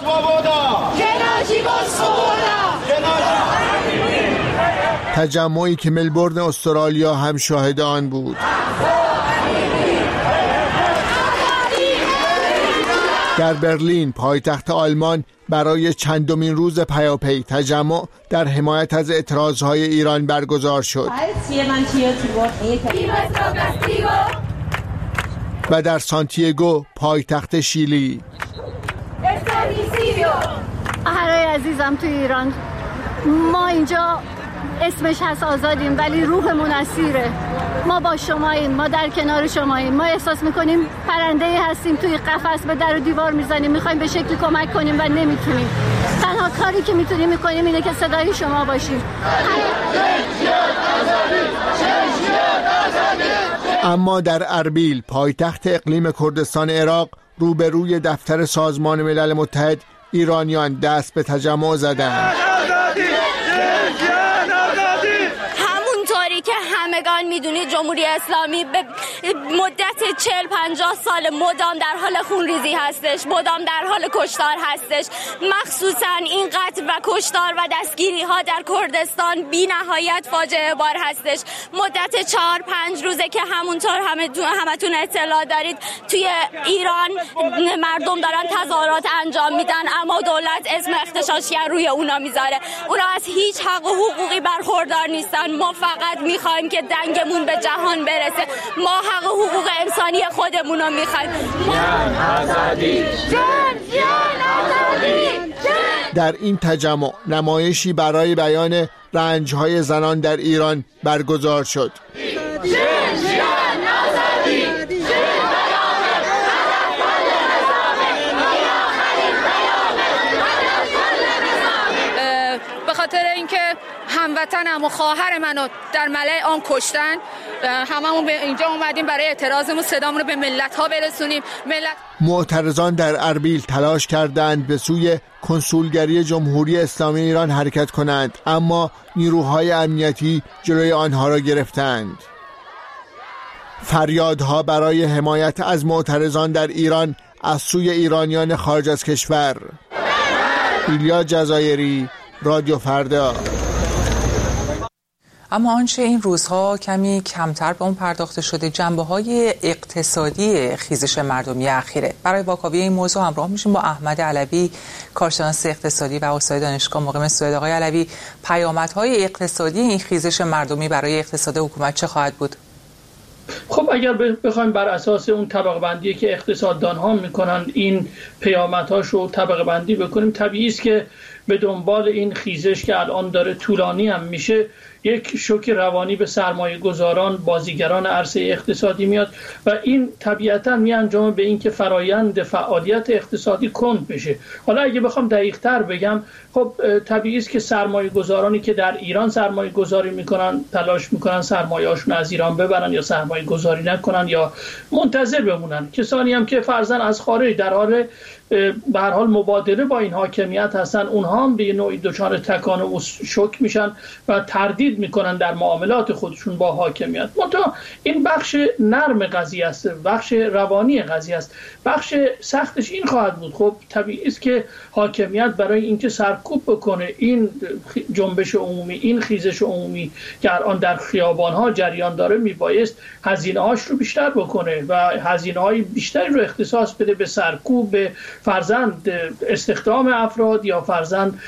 تجمعی که ملبورن استرالیا هم شاهد آن بود. در برلین، پایتخت آلمان، برای چندمین روز پیاپی تجمع در حمایت از اعتراضهای ایران برگزار شد. و در سانتیاگو، پایتخت شیلی. هرای عزیزم تو ایران، ما اینجا اسمش هست آزادیم ولی روحمون اسیره. ما با شماییم، ما در کنار شماییم، ما احساس میکنیم پرنده‌ای هستیم توی قفس به در و دیوار میزنیم، میخوایم به شکلی کمک کنیم و نمیتونیم. تنها کاری که میتونیم میکنیم اینه که صدای شما باشیم. اما در اربیل، پایتخت اقلیم کردستان عراق، روبروی دفتر سازمان ملل متحد، ایرانیان دست به تجمع زدند. همونطوری که همگان ایران میدونید جمهوری اسلامی به مدت چهل پنجاه سال مدام در حال خونریزی هستش، مدام در حال کشتار هستش. مخصوصا این قتل و کشتار و دستگیری ها در کردستان بی نهایت فاجعه بار هستش. مدت چهار پنج روزه که همونطور همه همتون اطلاع دارید توی ایران مردم دارن تظاهرات انجام میدن، اما دولت اسم اغتشاشگر روی اونا میذاره. اونا از هیچ حق و حقوقی برخوردار نیستن. ما فقط میخوایم که دنگمون به جهان برسه. ما حق و حقوق انسانی خودمون رو میخوایم. در این تجمع نمایشی برای بیان رنج‌های زنان در ایران برگزار شد. به خاطر اینکه هموطنم و خواهر منو در ملأ عام کشتن، هممون به اینجا اومدیم برای اعتراضمون صدامون رو به ملت‌ها برسونیم. ملت معترضان در اربیل تلاش کردند به سوی کنسولگری جمهوری اسلامی ایران حرکت کنند، اما نیروهای امنیتی جلوی آنها را گرفتند. فریادها برای حمایت از معترضان در ایران از سوی ایرانیان خارج از کشور. ایلیا جزایری، رادیو فردا. اما آنچه این روزها کمی کمتر به اون پرداخته شده جنبه‌های اقتصادی خیزش مردمی اخیره. برای واکاوی این موضوع همراه میشیم با احمد علوی، کارشناس اقتصادی و استاد دانشگاه مقیم سوئد. آقای علوی، پیامدهای اقتصادی این خیزش مردمی برای اقتصاد حکومت چه خواهد بود؟ خب اگر بخوایم بر اساس اون طبقه بندی که اقتصاددان ها میکنن این پیامدهاش رو طبقه بندی بکنیم، طبیعی است که به دنبال این خیزش که الان داره طولانی هم میشه یک شوک روانی به سرمایه گذاران، بازیگران عرصه اقتصادی میاد و این طبیعتا می انجامه به این که فرایند فعالیت اقتصادی کند بشه. حالا اگه بخوام دقیق تر بگم، خب طبیعی است که سرمایه گذارانی که در ایران سرمایه گذاری میکنن تلاش میکنن سرمایه هاشون از ایران ببرن یا سرمایه گذاری نکنن یا منتظر بمونن. کسانی هم که فرضاً از خارج در حال به هر حال مبادله با این حاکمیت هستن، اونها هم به نوعی دچار تکان و شوک میشن و تردید میکنن در معاملات خودشون با حاکمیت. منتها این بخش نرم قضیه است، بخش روانی قضیه است. بخش سختش این خواهد بود. خب طبیعی است که حاکمیت برای اینکه سرکوب بکنه این جنبش عمومی، این خیزش عمومی که الان در خیابان‌ها جریان داره، میبایست هزینه‌هاش رو بیشتر بکنه و هزینه‌های بیشتری رو اختصاص بده به سرکوب، به فرزند استخدام افراد یا فرزند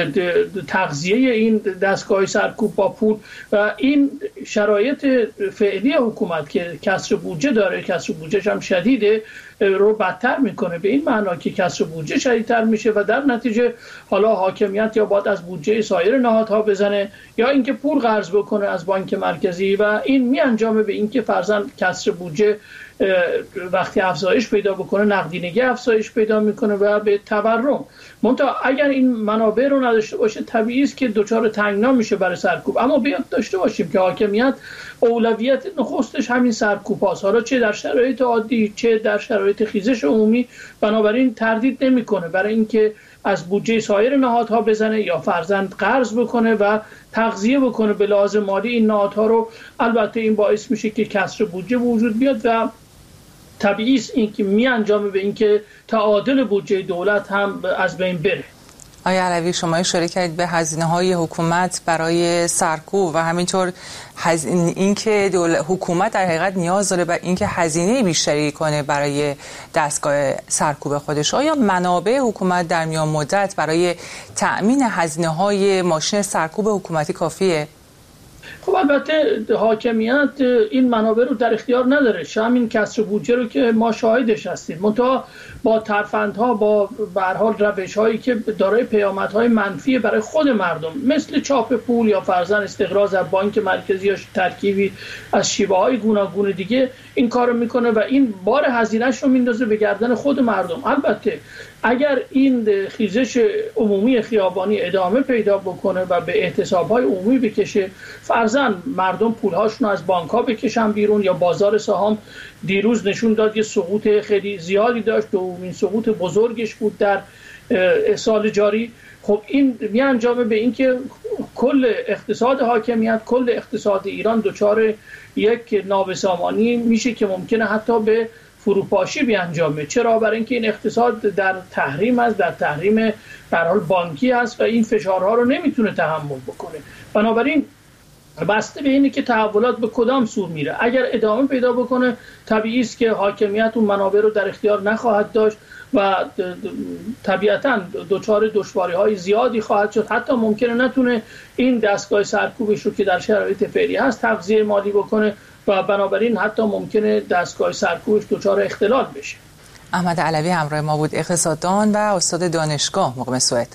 تغذیه این دستگاه سرکوب با پول. و این شرایط فعلی حکومت که کسر بودجه داره، کسر بودجهش هم شدیده، رو بدتر میکنه، به این معنا که کسر بودجه شدیدتر میشه و در نتیجه حالا حاکمیت یا باید از بودجه سایر نهادها بزنه یا اینکه پول قرض بکنه از بانک مرکزی و این میانجامه به اینکه فرضاً کسر بودجه وقتی افزایش پیدا بکنه نقدینگی افزایش پیدا میکنه و به تورم. منتها اگر این منابع رو نداشته باشه طبیعی است که دچار تنگنا میشه برای سرکوب. اما باید داشته باشیم که حاکمیت اولویت نخستش همین سرکوب هاست، حالا چه در شرایط عادی چه در شرایط خیزش عمومی. بنابراین تردید نمیکنه برای اینکه از بودجه سایر نهادها بزنه یا فرزند قرض بکنه و تغذیه بکنه به لحاظ مالی این نهادها رو. البته این باعث میشه که کسر بودجه وجود بیاد و طبیعی است این که می انجامه به این که تعادل بودجه دولت هم از بین بره. آقای علوی، شما اشاره کردید به هزینه‌های حکومت برای سرکوب و همینطور هزینه اینکه حکومت در حقیقت نیاز داره به اینکه هزینه بیشتری کنه برای دستگاه سرکوب خودش. آیا منابع حکومت در میان مدت برای تأمین هزینه‌های ماشین سرکوب حکومتی کافیه؟ خب البته حاکمیت این منابع رو در اختیار نداره. همین کسر بودجه رو که ما شاهدش هستیم، منتها با ترفندها، با به هر حال روش‌هایی که دارای پیامدهای منفی برای خود مردم مثل چاپ پول یا فرضاً استقراض از بانک مرکزی یا ترکیبی از شیوه‌های گوناگون دیگه این کارو میکنه و این بار هزینه‌اش رو میندازه به گردن خود مردم. البته اگر این خیزش عمومی خیابانی ادامه پیدا بکنه و به اعتصاب‌های عمومی بکشه، فرضاً مردم پولهاشون از بانک‌ها بکشن بیرون، یا بازار سهام دیروز نشون داد یه سقوط خیلی زیادی داشت، دومین سقوط بزرگش بود در سال جاری. خب این میانجامه به این که کل اقتصاد حاکمیت، کل اقتصاد ایران دچار یک نابسامانی میشه که ممکنه حتی به فروپاشی بیانجامه. چرا؟ برای اینکه این اقتصاد در تحریم است، در تحریم به هر حال بانکی است و این فشارها رو نمیتونه تحمل بکنه. بنابراین بسته به اینه که تحولات به کدام سو میره. اگر ادامه پیدا بکنه طبیعی است که حاکمیت اون منابع رو در اختیار نخواهد داشت و طبیعتاً دچار دشواری‌های زیادی خواهد شد. حتی ممکنه نتونه این دستگاه سرکوبش رو که در شرایط فعلی هست تغذیه مالی بکنه و بنابراین حتی ممکنه دستگاه سرکوبش دچار اختلال بشه. احمد علوی همراه ما بود، اقتصاددان و استاد دانشگاه مقیم سوئد.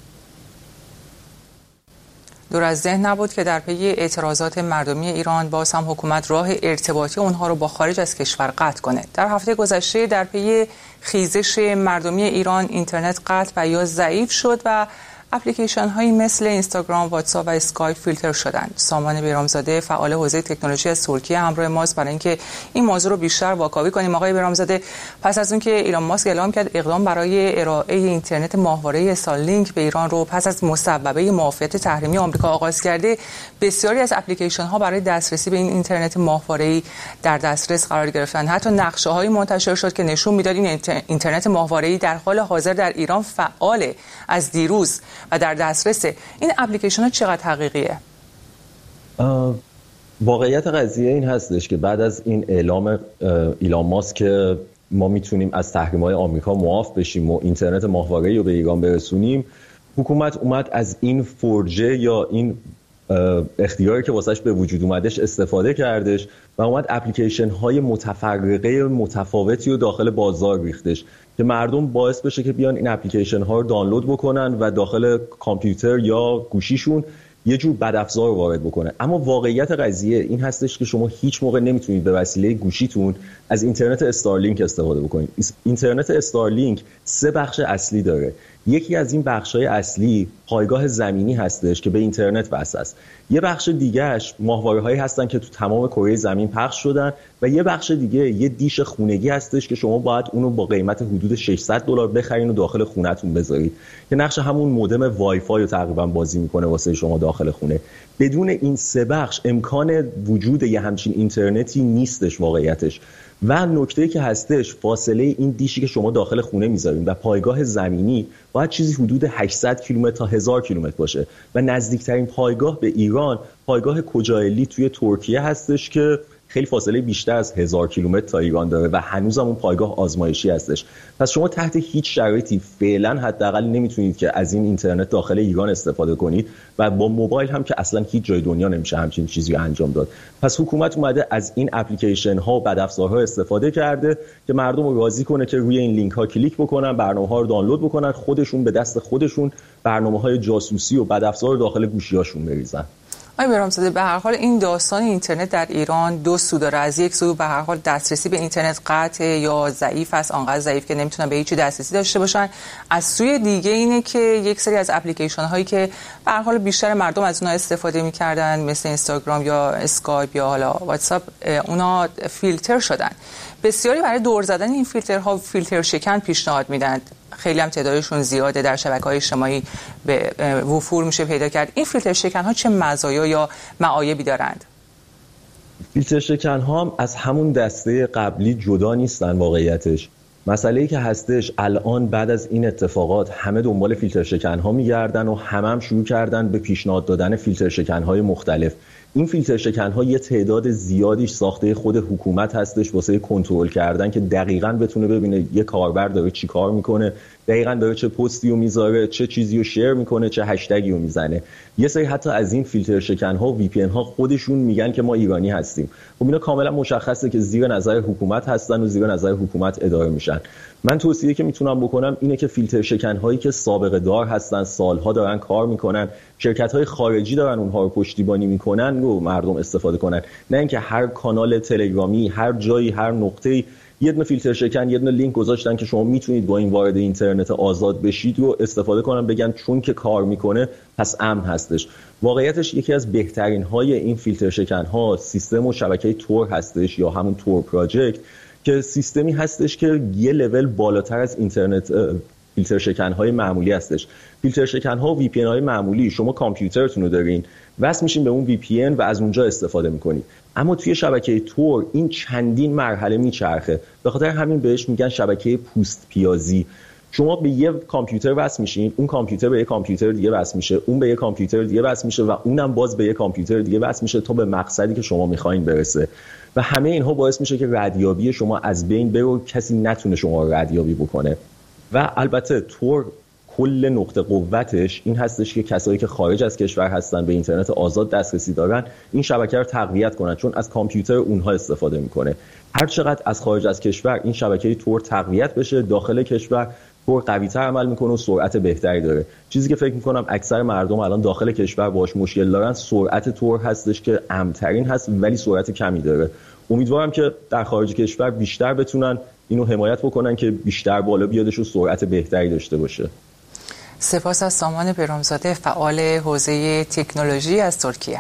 دور از ذهن نبود که در پی اعتراضات مردمی ایران باز هم حکومت راه ارتباطی اونها رو با خارج از کشور قطع کنه. در هفته گذشته در پی خیزش مردمی ایران اینترنت قطع و یا ضعیف شد و اپلیکیشن هایی مثل اینستاگرام، واتساپ و اسکایپ فیلتر شدند. سامان بیرامزاده فعال حوزه تکنولوژی از ترکیه همراه ماست برای اینکه این موضوع رو بیشتر واکاوی کنیم. آقای بیرامزاده، پس از اون که ایلان ماسک اعلام کرد اقدام برای ارائه اینترنت ماهواره استارلینک به ایران رو پس از مصوبه معافیت تحریمی آمریکا آغاز کرده، بسیاری از اپلیکیشن ها برای دسترسی به این اینترنت ماهواره‌ای در دسترس قرار گرفتن. حتی نقشه هایی منتشر شد که نشون میداد این اینترنت ماهواره‌ای در حال حاضر در ایران فعال از دیروز و در دسترس. این اپلیکیشن ها چقدر حقیقیه؟ واقعیت قضیه این هستش که بعد از این اعلام ایلان ماسک که ما میتونیم از تحریم‌های آمریکا معاف بشیم و اینترنت ماهواره‌ای رو به ایران برسونیم، حکومت اومد از این فرجه یا این اختیاری که واسش به وجود اومدش استفاده کردش و اومد اپلیکیشن های متفرقه متفاوتی رو داخل بازار ریختش که مردم باعث بشه که بیان این اپلیکیشن ها رو دانلود بکنن و داخل کامپیوتر یا گوشیشون یه جور بدافزار وارد بکنه. اما واقعیت قضیه این هستش که شما هیچ موقع نمیتونید به وسیله گوشیتون از اینترنت استارلینک استفاده بکنید. اینترنت استارلینک سه بخش اصلی داره. یکی از این بخش‌های اصلی پایگاه زمینی هستش که به اینترنت وصل است. یه بخش دیگه‌اش ماهواره‌هایی هستن که تو تمام کره زمین پخش شدن و یه بخش دیگه یه دیش خونگی هستش که شما باید اونو با قیمت حدود ششصد دلار بخرین و داخل خونه‌تون بذارید که نقش همون مودم وای فای رو تقریبا بازی میکنه واسه شما داخل خونه. بدون این سه بخش امکان وجود یه همچین اینترنتی نیستش واقعیتش. و نکته‌ای که هستش فاصله این دیشی که شما داخل خونه میذارین و پایگاه زمینی باید چیزی حدود هشتصد کیلومتر تا هزار کیلومتر باشه و نزدیکترین پایگاه به ایران پایگاه کوجایلی توی ترکیه هستش که خیلی فاصله بیشتر از هزار کیلومتر تا ایران داره و هنوز هم اون پایگاه آزمایشی هستش. پس شما تحت هیچ شرایطی فعلا حداقل نمیتونید که از این اینترنت داخل ایران استفاده کنید و با موبایل هم که اصلا هیچ جای دنیا نمیشه همچین چیزی رو انجام داد. پس حکومت اومده از این اپلیکیشن ها و بدافزارها استفاده کرده که مردم رو راضی کنه که روی این لینک ها کلیک بکنن، برنامه ها رو دانلود بکنن، خودشون به دست خودشون برنامه های جاسوسی و بدافزار رو داخل گوشی‌هاشون بریزن. آقای بیرامزاده، به هر حال این داستان اینترنت در ایران دو سو داره. از یک سو به هر حال دسترسی به اینترنت قطع یا ضعیف است، آنقدر ضعیف که نمیتونن به هیچ چیز دسترسی داشته باشن. از سوی دیگه اینه که یک سری از اپلیکیشن هایی که به هر حال بیشتر مردم از اونها استفاده میکردن مثل اینستاگرام یا اسکایپ یا حالا واتساپ، اونا فیلتر شدن. بسیاری برای دور زدن این فیلترها فیلتر شکن پیشنهاد میدن. خیلی هم تعدادشون زیاده، در شبکه‌های اجتماعی به وفور میشه پیدا کرد. این فیلتر شکن‌ها چه مزایا یا معایبی دارند؟ فیلتر شکن‌ها هم از همون دسته قبلی جدا نیستن واقعیتش. مسئله‌ای که هستش الان بعد از این اتفاقات همه دنبال فیلتر شکن‌ها میگردن و همه هم شروع کردن به پیشنهاد دادن فیلتر شکن‌های مختلف. این فیلتر شکن‌ها یه تعداد زیادیش ساخته خود حکومت هستش واسه کنترل کردن که دقیقاً بتونه ببینه یه کاربر داره چی کار میکنه، دقیقاً داره چه پستی رو میذاره، چه چیزی رو شیر میکنه، چه هشتگی رو میزنه. یه سری حتی از این فیلتر شکن‌ها و وی پی ان ها خودشون میگن که ما ایرانی هستیم. خب اینا کاملا مشخصه که زیر نظر حکومت هستن و زیر نظر حکومت اداره میشن. من توصیه که میتونم بکنم اینه که فیلتر شکن‌هایی که سابقه دار هستن، سالها دارن کار میکنن، شرکت‌های خارجی دارن اونها رو پشتیبانی میکنن و مردم استفاده کنن، نه اینکه هر کانال تلگرامی، هر جایی، هر نقطه‌ای یه دونه فیلتر شکن، یه دونه لینک گذاشتن که شما میتونید با این وارد اینترنت آزاد بشید رو استفاده کنن، بگن چون که کار میکنه پس امن هستش. واقعیتش یکی از بهترین های این فیلتر شکن ها سیستم و شبکه تور هستش یا همون تور پراجکت، که سیستمی هستش که یه لول بالاتر از اینترنت فیلتر شکن های معمولی هستش. فیلتر شکن ها و وی پی ان های معمولی شما کامپیوترتون رو دارین، وصل میشین به اون وی پی ان و از اونجا استفاده میکنید، اما توی شبکه تور این چندین مرحله میچرخه، به خاطر همین بهش میگن شبکه پوست پیازی. شما به یه کامپیوتر وصل میشین، اون کامپیوتر به یه کامپیوتر دیگه وصل میشه، اون به یه کامپیوتر دیگه وصل میشه و اونم باز به یه کامپیوتر دیگه وصل میشه تا به مقصدی که شما میخواین برسه و همه اینها باعث میشه که ردیابی شما از بین بره و کسی نتونه شما رو ردیابی بکنه. و البته تور کل نقطه قوتش این هستش که کسایی که خارج از کشور هستن به اینترنت آزاد دسترسی دارن این شبکه رو تقویت کنن، چون از کامپیوتر اونها استفاده میکنه. هر چقدر از خارج از کشور این شبکه تور تقویت بشه، داخل کشور تور قوی‌تر عمل میکنه و سرعت بهتری داره. چیزی که فکر میکنم اکثر مردم الان داخل کشور باهاش مشکل دارن سرعت تور هستش که امن‌ترین هست ولی سرعت کمی داره. امیدوارم که در خارج کشور بیشتر بتونن اینو حمایت بکنن که بیشتر بالا بیادش و سرعت بهتری داشته باشه. سپاس از سامان برامزاده، فعال حوزه تکنولوژی از ترکیه.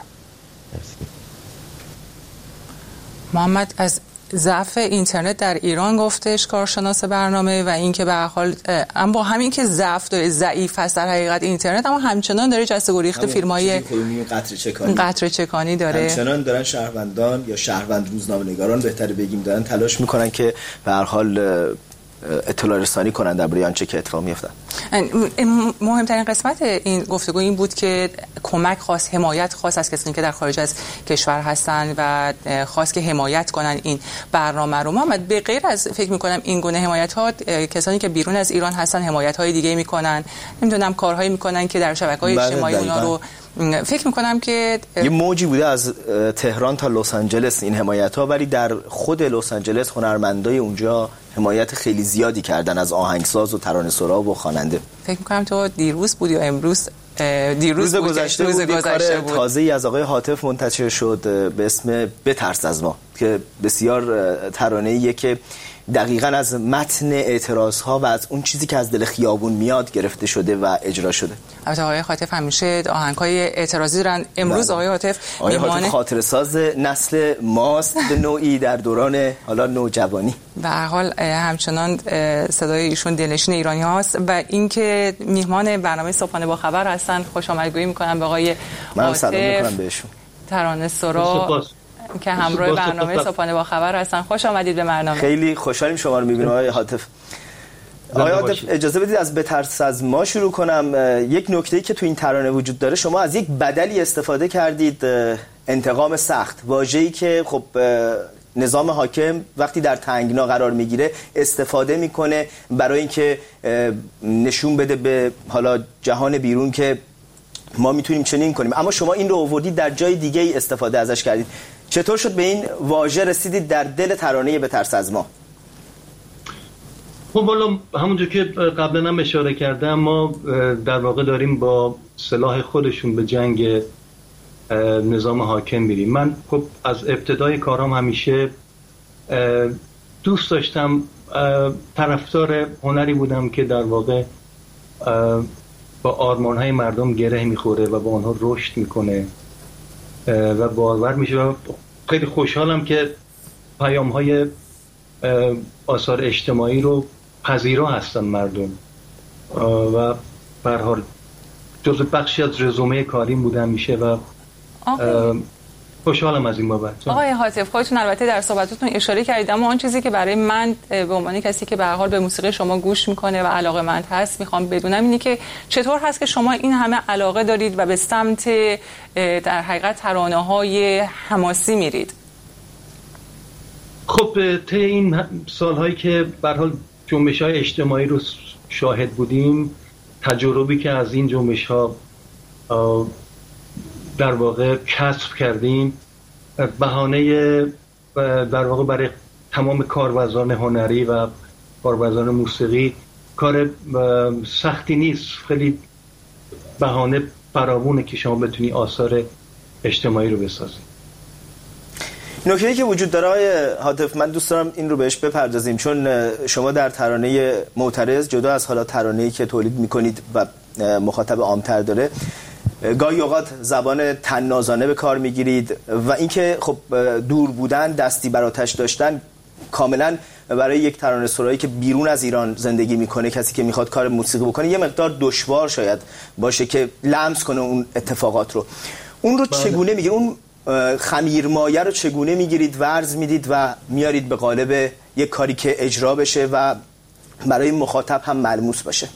محمد از ضعف اینترنت در ایران گفتش کارشناس برنامه و اینکه به هر حال اما همین که ضعف داره، ضعیف هست در حقیقت اینترنت، اما همچنان داره جست و گریخت فیرمای قطره چکانی قطره چکانی داره. همچنان دارن شهروندان یا شهروند روزنامه‌نگاران بهتر بگیم دارن تلاش میکنن که به هر حال اطلاع رسانی کنن درباره آنچه که اتفاق میفته. مهمترین قسمت این گفتگو این بود که کمک خواست، حمایت خواست از کسانی که در خارج از کشور هستن و خواست که حمایت کنن این برنامه رو. محمد به غیر از فکر میکنم این گونه حمایت ها، کسانی که بیرون از ایران هستن حمایت های دیگه میکنن، نمیدونم کارهایی میکنن که در شبکه‌های اجتماعی اونا رو فکر میکنم که یه موجی بوده از تهران تا لس آنجلس این حمایت ها، ولی در خود لس آنجلس هنرمندای اونجا حمایت خیلی زیادی کردن از آهنگساز و ترانه‌سرا و خواننده. فکر میکنم تو دیروز بود یا امروز دیروز روز گذشته بود, بود. کار بود. تازه‌ای از آقای حاطف منتشر شد به اسم بترس از ما که بسیار ترانه‌ایه که دقیقاً از متن اعتراض‌ها و از اون چیزی که از دل خیابون میاد گرفته شده و اجرا شده. البته آقای حاطف همیشه آهنگ‌های اعتراضی دارن. امروز آقای حاطف آقای حاطف خاطره‌ساز نسل ماست به نوعی در دوران حالا نوجوانی. به هر حال همچنان صدای ایشون دلنشین ایرانی هاست و اینکه میهمان برنامه صبحانه با خبر هستن. خوش آمدگویی می‌کنم به آقای من سلام می‌کنم بهشون. ترانه‌سرا که همراه برنامه صبحانه با خبر هستن. خوش آمدید به برنامه. خیلی خوشحالیم شما رو می‌بینیم آقای حاطف. آقای حاطف اجازه بدید از بترس از ما شروع کنم. یک نکته‌ای که تو این ترانه وجود داره، شما از یک بدلی استفاده کردید، انتقام سخت، واژه‌ای که خب نظام حاکم وقتی در تنگنا قرار میگیره استفاده میکنه برای اینکه نشون بده به حالا جهان بیرون که ما میتونیم چنین کنیم، اما شما این رو آوردید در جای دیگه ای استفاده ازش کردید. چطور شد به این واژه رسیدید در دل ترانه بترس از ما؟ خب والا همونجور که قبلا هم اشاره کردم، ما در واقع داریم با سلاح خودشون به جنگ نظام حاکم میریم. من خب از ابتدای کارام همیشه دوست داشتم، طرفدار هنری بودم که در واقع با آرمان‌های مردم گره میخوره و با آنها رشد میکنه و باور میشه. و خیلی خوشحالم که پیام‌های آثار اجتماعی رو پذیرا هستن مردم و به هر حال جزو بخشی از رزومه کاریم بودم میشه و خوشحالم از این بابت. آقای حاطف خودتون البته در صحبتتون اشاره کردید، اما آن چیزی که برای من به عنوان کسی که به هر حال به موسیقی شما گوش میکنه و علاقه‌مند هست میخوام بدونم اینه که چطور هست که شما این همه علاقه دارید و به سمت در حقیقت ترانه‌های حماسی میرید؟ خب طی این سالهایی که به هر حال جنبش‌های اجتماعی رو شاهد بودیم، تجربی که از این جنبش‌ها در واقع کسب کردیم، بهانه در واقع برای تمام کارورزان هنری و کارورزان موسیقی کار سختی نیست. خیلی بهانه فراوونه که شما بتونی آثار اجتماعی رو بسازید. نکته‌ای که وجود داره آقای هاتف، من دوست دارم این رو بهش بپردازیم، چون شما در ترانه معترض جدا از حالا ترانه‌ای که تولید می‌کنید و مخاطب عام‌تر داره، گاهی اوقات زبان طنازانه به کار می‌گیرید و اینکه خب دور بودن، دستی بر آتش داشتن کاملا برای یک ترانه‌سرایی که بیرون از ایران زندگی میکنه، کسی که میخواد کار موسیقی بکنه، یه مقدار دشوار شاید باشه که لمس کنه اون اتفاقات رو. اون رو بله. چگونه میگیرید؟ اون خمیرمایه رو چگونه میگیرید، ورز میدید و میارید به قالب یک کاری که اجرا بشه و برای مخاطب هم ملموس باشه؟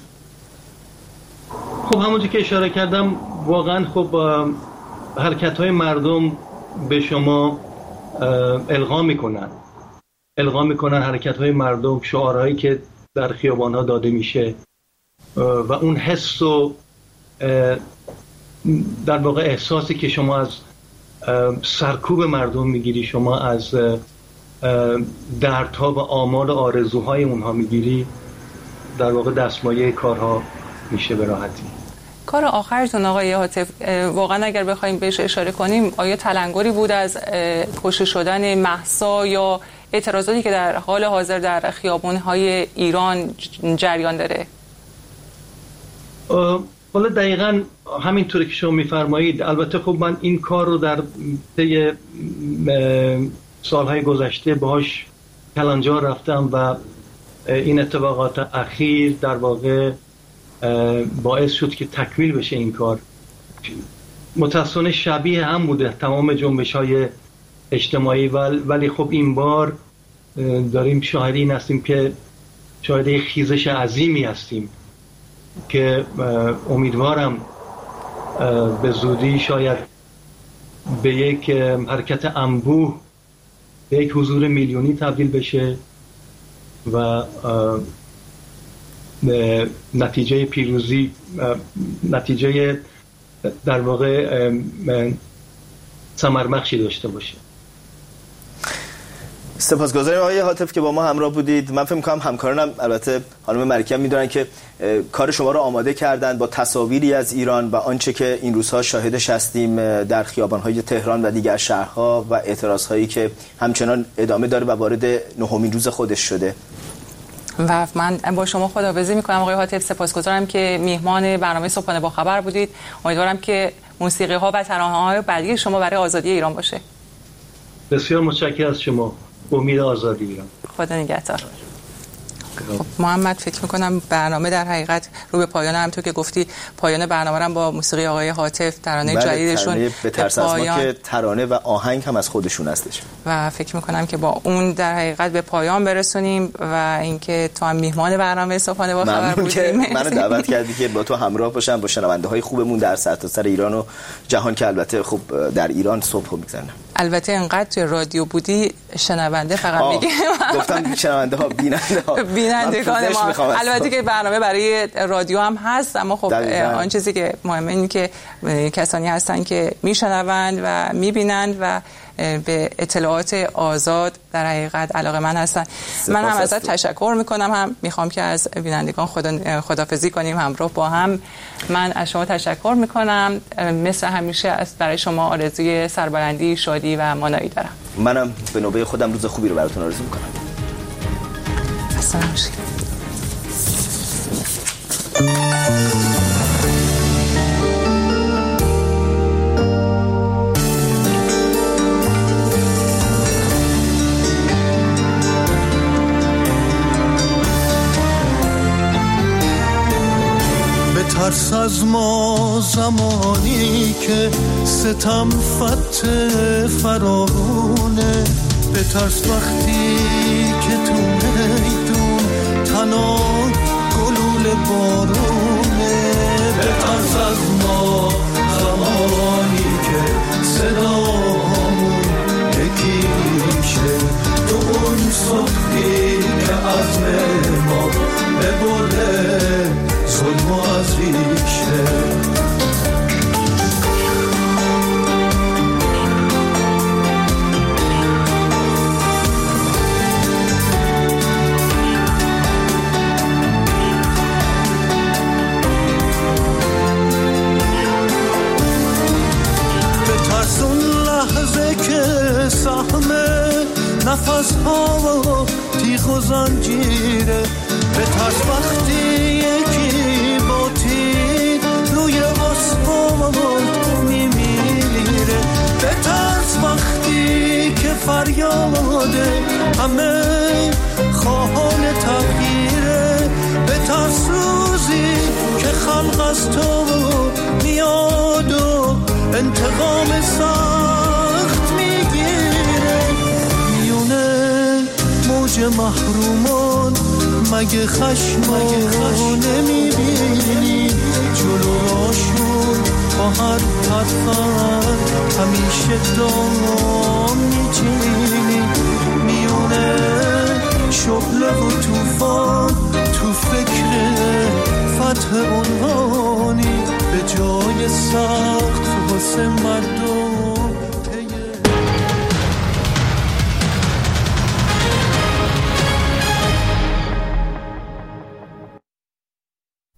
خب همونجور که اشاره کردم، واقعا خب حرکت‌های مردم به شما القا میکنن القا میکنن حرکت‌های مردم، شعارهایی که در خیابان‌ها داده میشه و اون حس و در واقع احساسی که شما از سرکوب مردم میگیری، شما از دردها و آمال و آرزوهای اونها میگیری، در واقع دستمایه کارها میشه به راحتی. کار آخرتون آقای هاتف، واقعا اگر بخوایم بهش اشاره کنیم، آیا تلنگری بود از کشته شدن مهسا یا اعتراضاتی که در حال حاضر در خیابان‌های ایران جریان داره؟ حالا دقیقاً همینطوری که شما میفرمایید. البته خب من این کار رو در طی سالهای گذشته باهاش کلنجار رفتم و این اتفاقات اخیر در واقع باعث شد که تکمیل بشه این کار. متأسفانه شبیه هم بوده تمام جنبش‌های اجتماعی، ولی خب این بار داریم شاهد این هستیم که شاهد خیزش عظیمی هستیم که امیدوارم به زودی شاید به یک حرکت انبوه، به یک حضور میلیونی تبدیل بشه و نتیجه پیروزی، نتیجه در واقع ثمربخشی داشته باشه. سپاسگزارم آقای هاتف که با ما همراه بودید. من فکر می‌کنم همکارانم، البته خانم ملکی هم می‌دونن که کار شما رو آماده کردن با تصاویری از ایران و آنچه که این روزها شاهدش هستیم در خیابان‌های تهران و دیگر شهرها و اعتراض‌هایی که همچنان ادامه داره و وارد نهمین روز خودش شده. و من با شما خداحافظی می‌کنم آقای هاتف. سپاسگزارم که میهمان برنامه صبحانه با خبر بودید. امیدوارم که موسیقی‌ها و ترانه‌های بعدی شما برای آزادی ایران باشه. بسیار متشکرم از شما. امید آزادی ایران. خدا نگهدار. خب محمد، فکر میکنم برنامه در حقیقت رو به پایان، همونطور که گفتی پایان برنامه رو با موسیقی آقای هاتف، ترانه بله، جدیدشون ترانه به ترس از ما که ترانه و آهنگ هم از خودشون هستش و فکر میکنم که با اون در حقیقت به پایان برسونیم و اینکه تو هم میهمان برنامه صبحانه با خبر بودی که منو دعوت کردی که با تو همراه باشم با شنونده های خوبمون در سرتاسر ایران و جهان که البته خب در ایران صبح میگذرن. البته انقدر توی رادیو بودی شنونده فقط میگه، گفتم شنونده ها بیننده ها بینندگان ما. البته که برنامه برای رادیو هم هست، اما خب آن چیزی که مهمه اینه که کسانی هستن که میشنوند و میبینند و به اطلاعات آزاد در حقیقت علاقه‌مند هستن. من هم ازت تشکر میکنم، هم میخوام که از بینندگان خدا خدافظی کنیم همراه با هم. من از شما تشکر میکنم، مثل همیشه از برای شما آرزوی سربلندی، شادی و مانایی دارم. منم به نوبه خودم روز خوبی رو براتون آرزو میکنم. سلام باشید. ترس از ما زمانی که ستم فت فرارونه، به ترس وقتی که تو میدون تنها گلول بارونه، به ترس از ما زمانی که صدامون یکی میشه، تو اون صبحی که عزم ما ببره ظلم و از ریشه. نفس ها تیغ و زنجیره. به ترس وقتی یکی با تیغ روی آسفالت میمیره. به ترس وقتی که فریاده همه خواهان تغییره. به ترس روزی که خلق از تو میاد و انتقام سخت میگیره. میونه موج محرومان مگه خشمو نمیبینی؟ جلو راشون با هر حرفت همیشه دام میچینی. میونه شعله و توفان تو فکر فتح اونهانی به جای سخت واسه مردم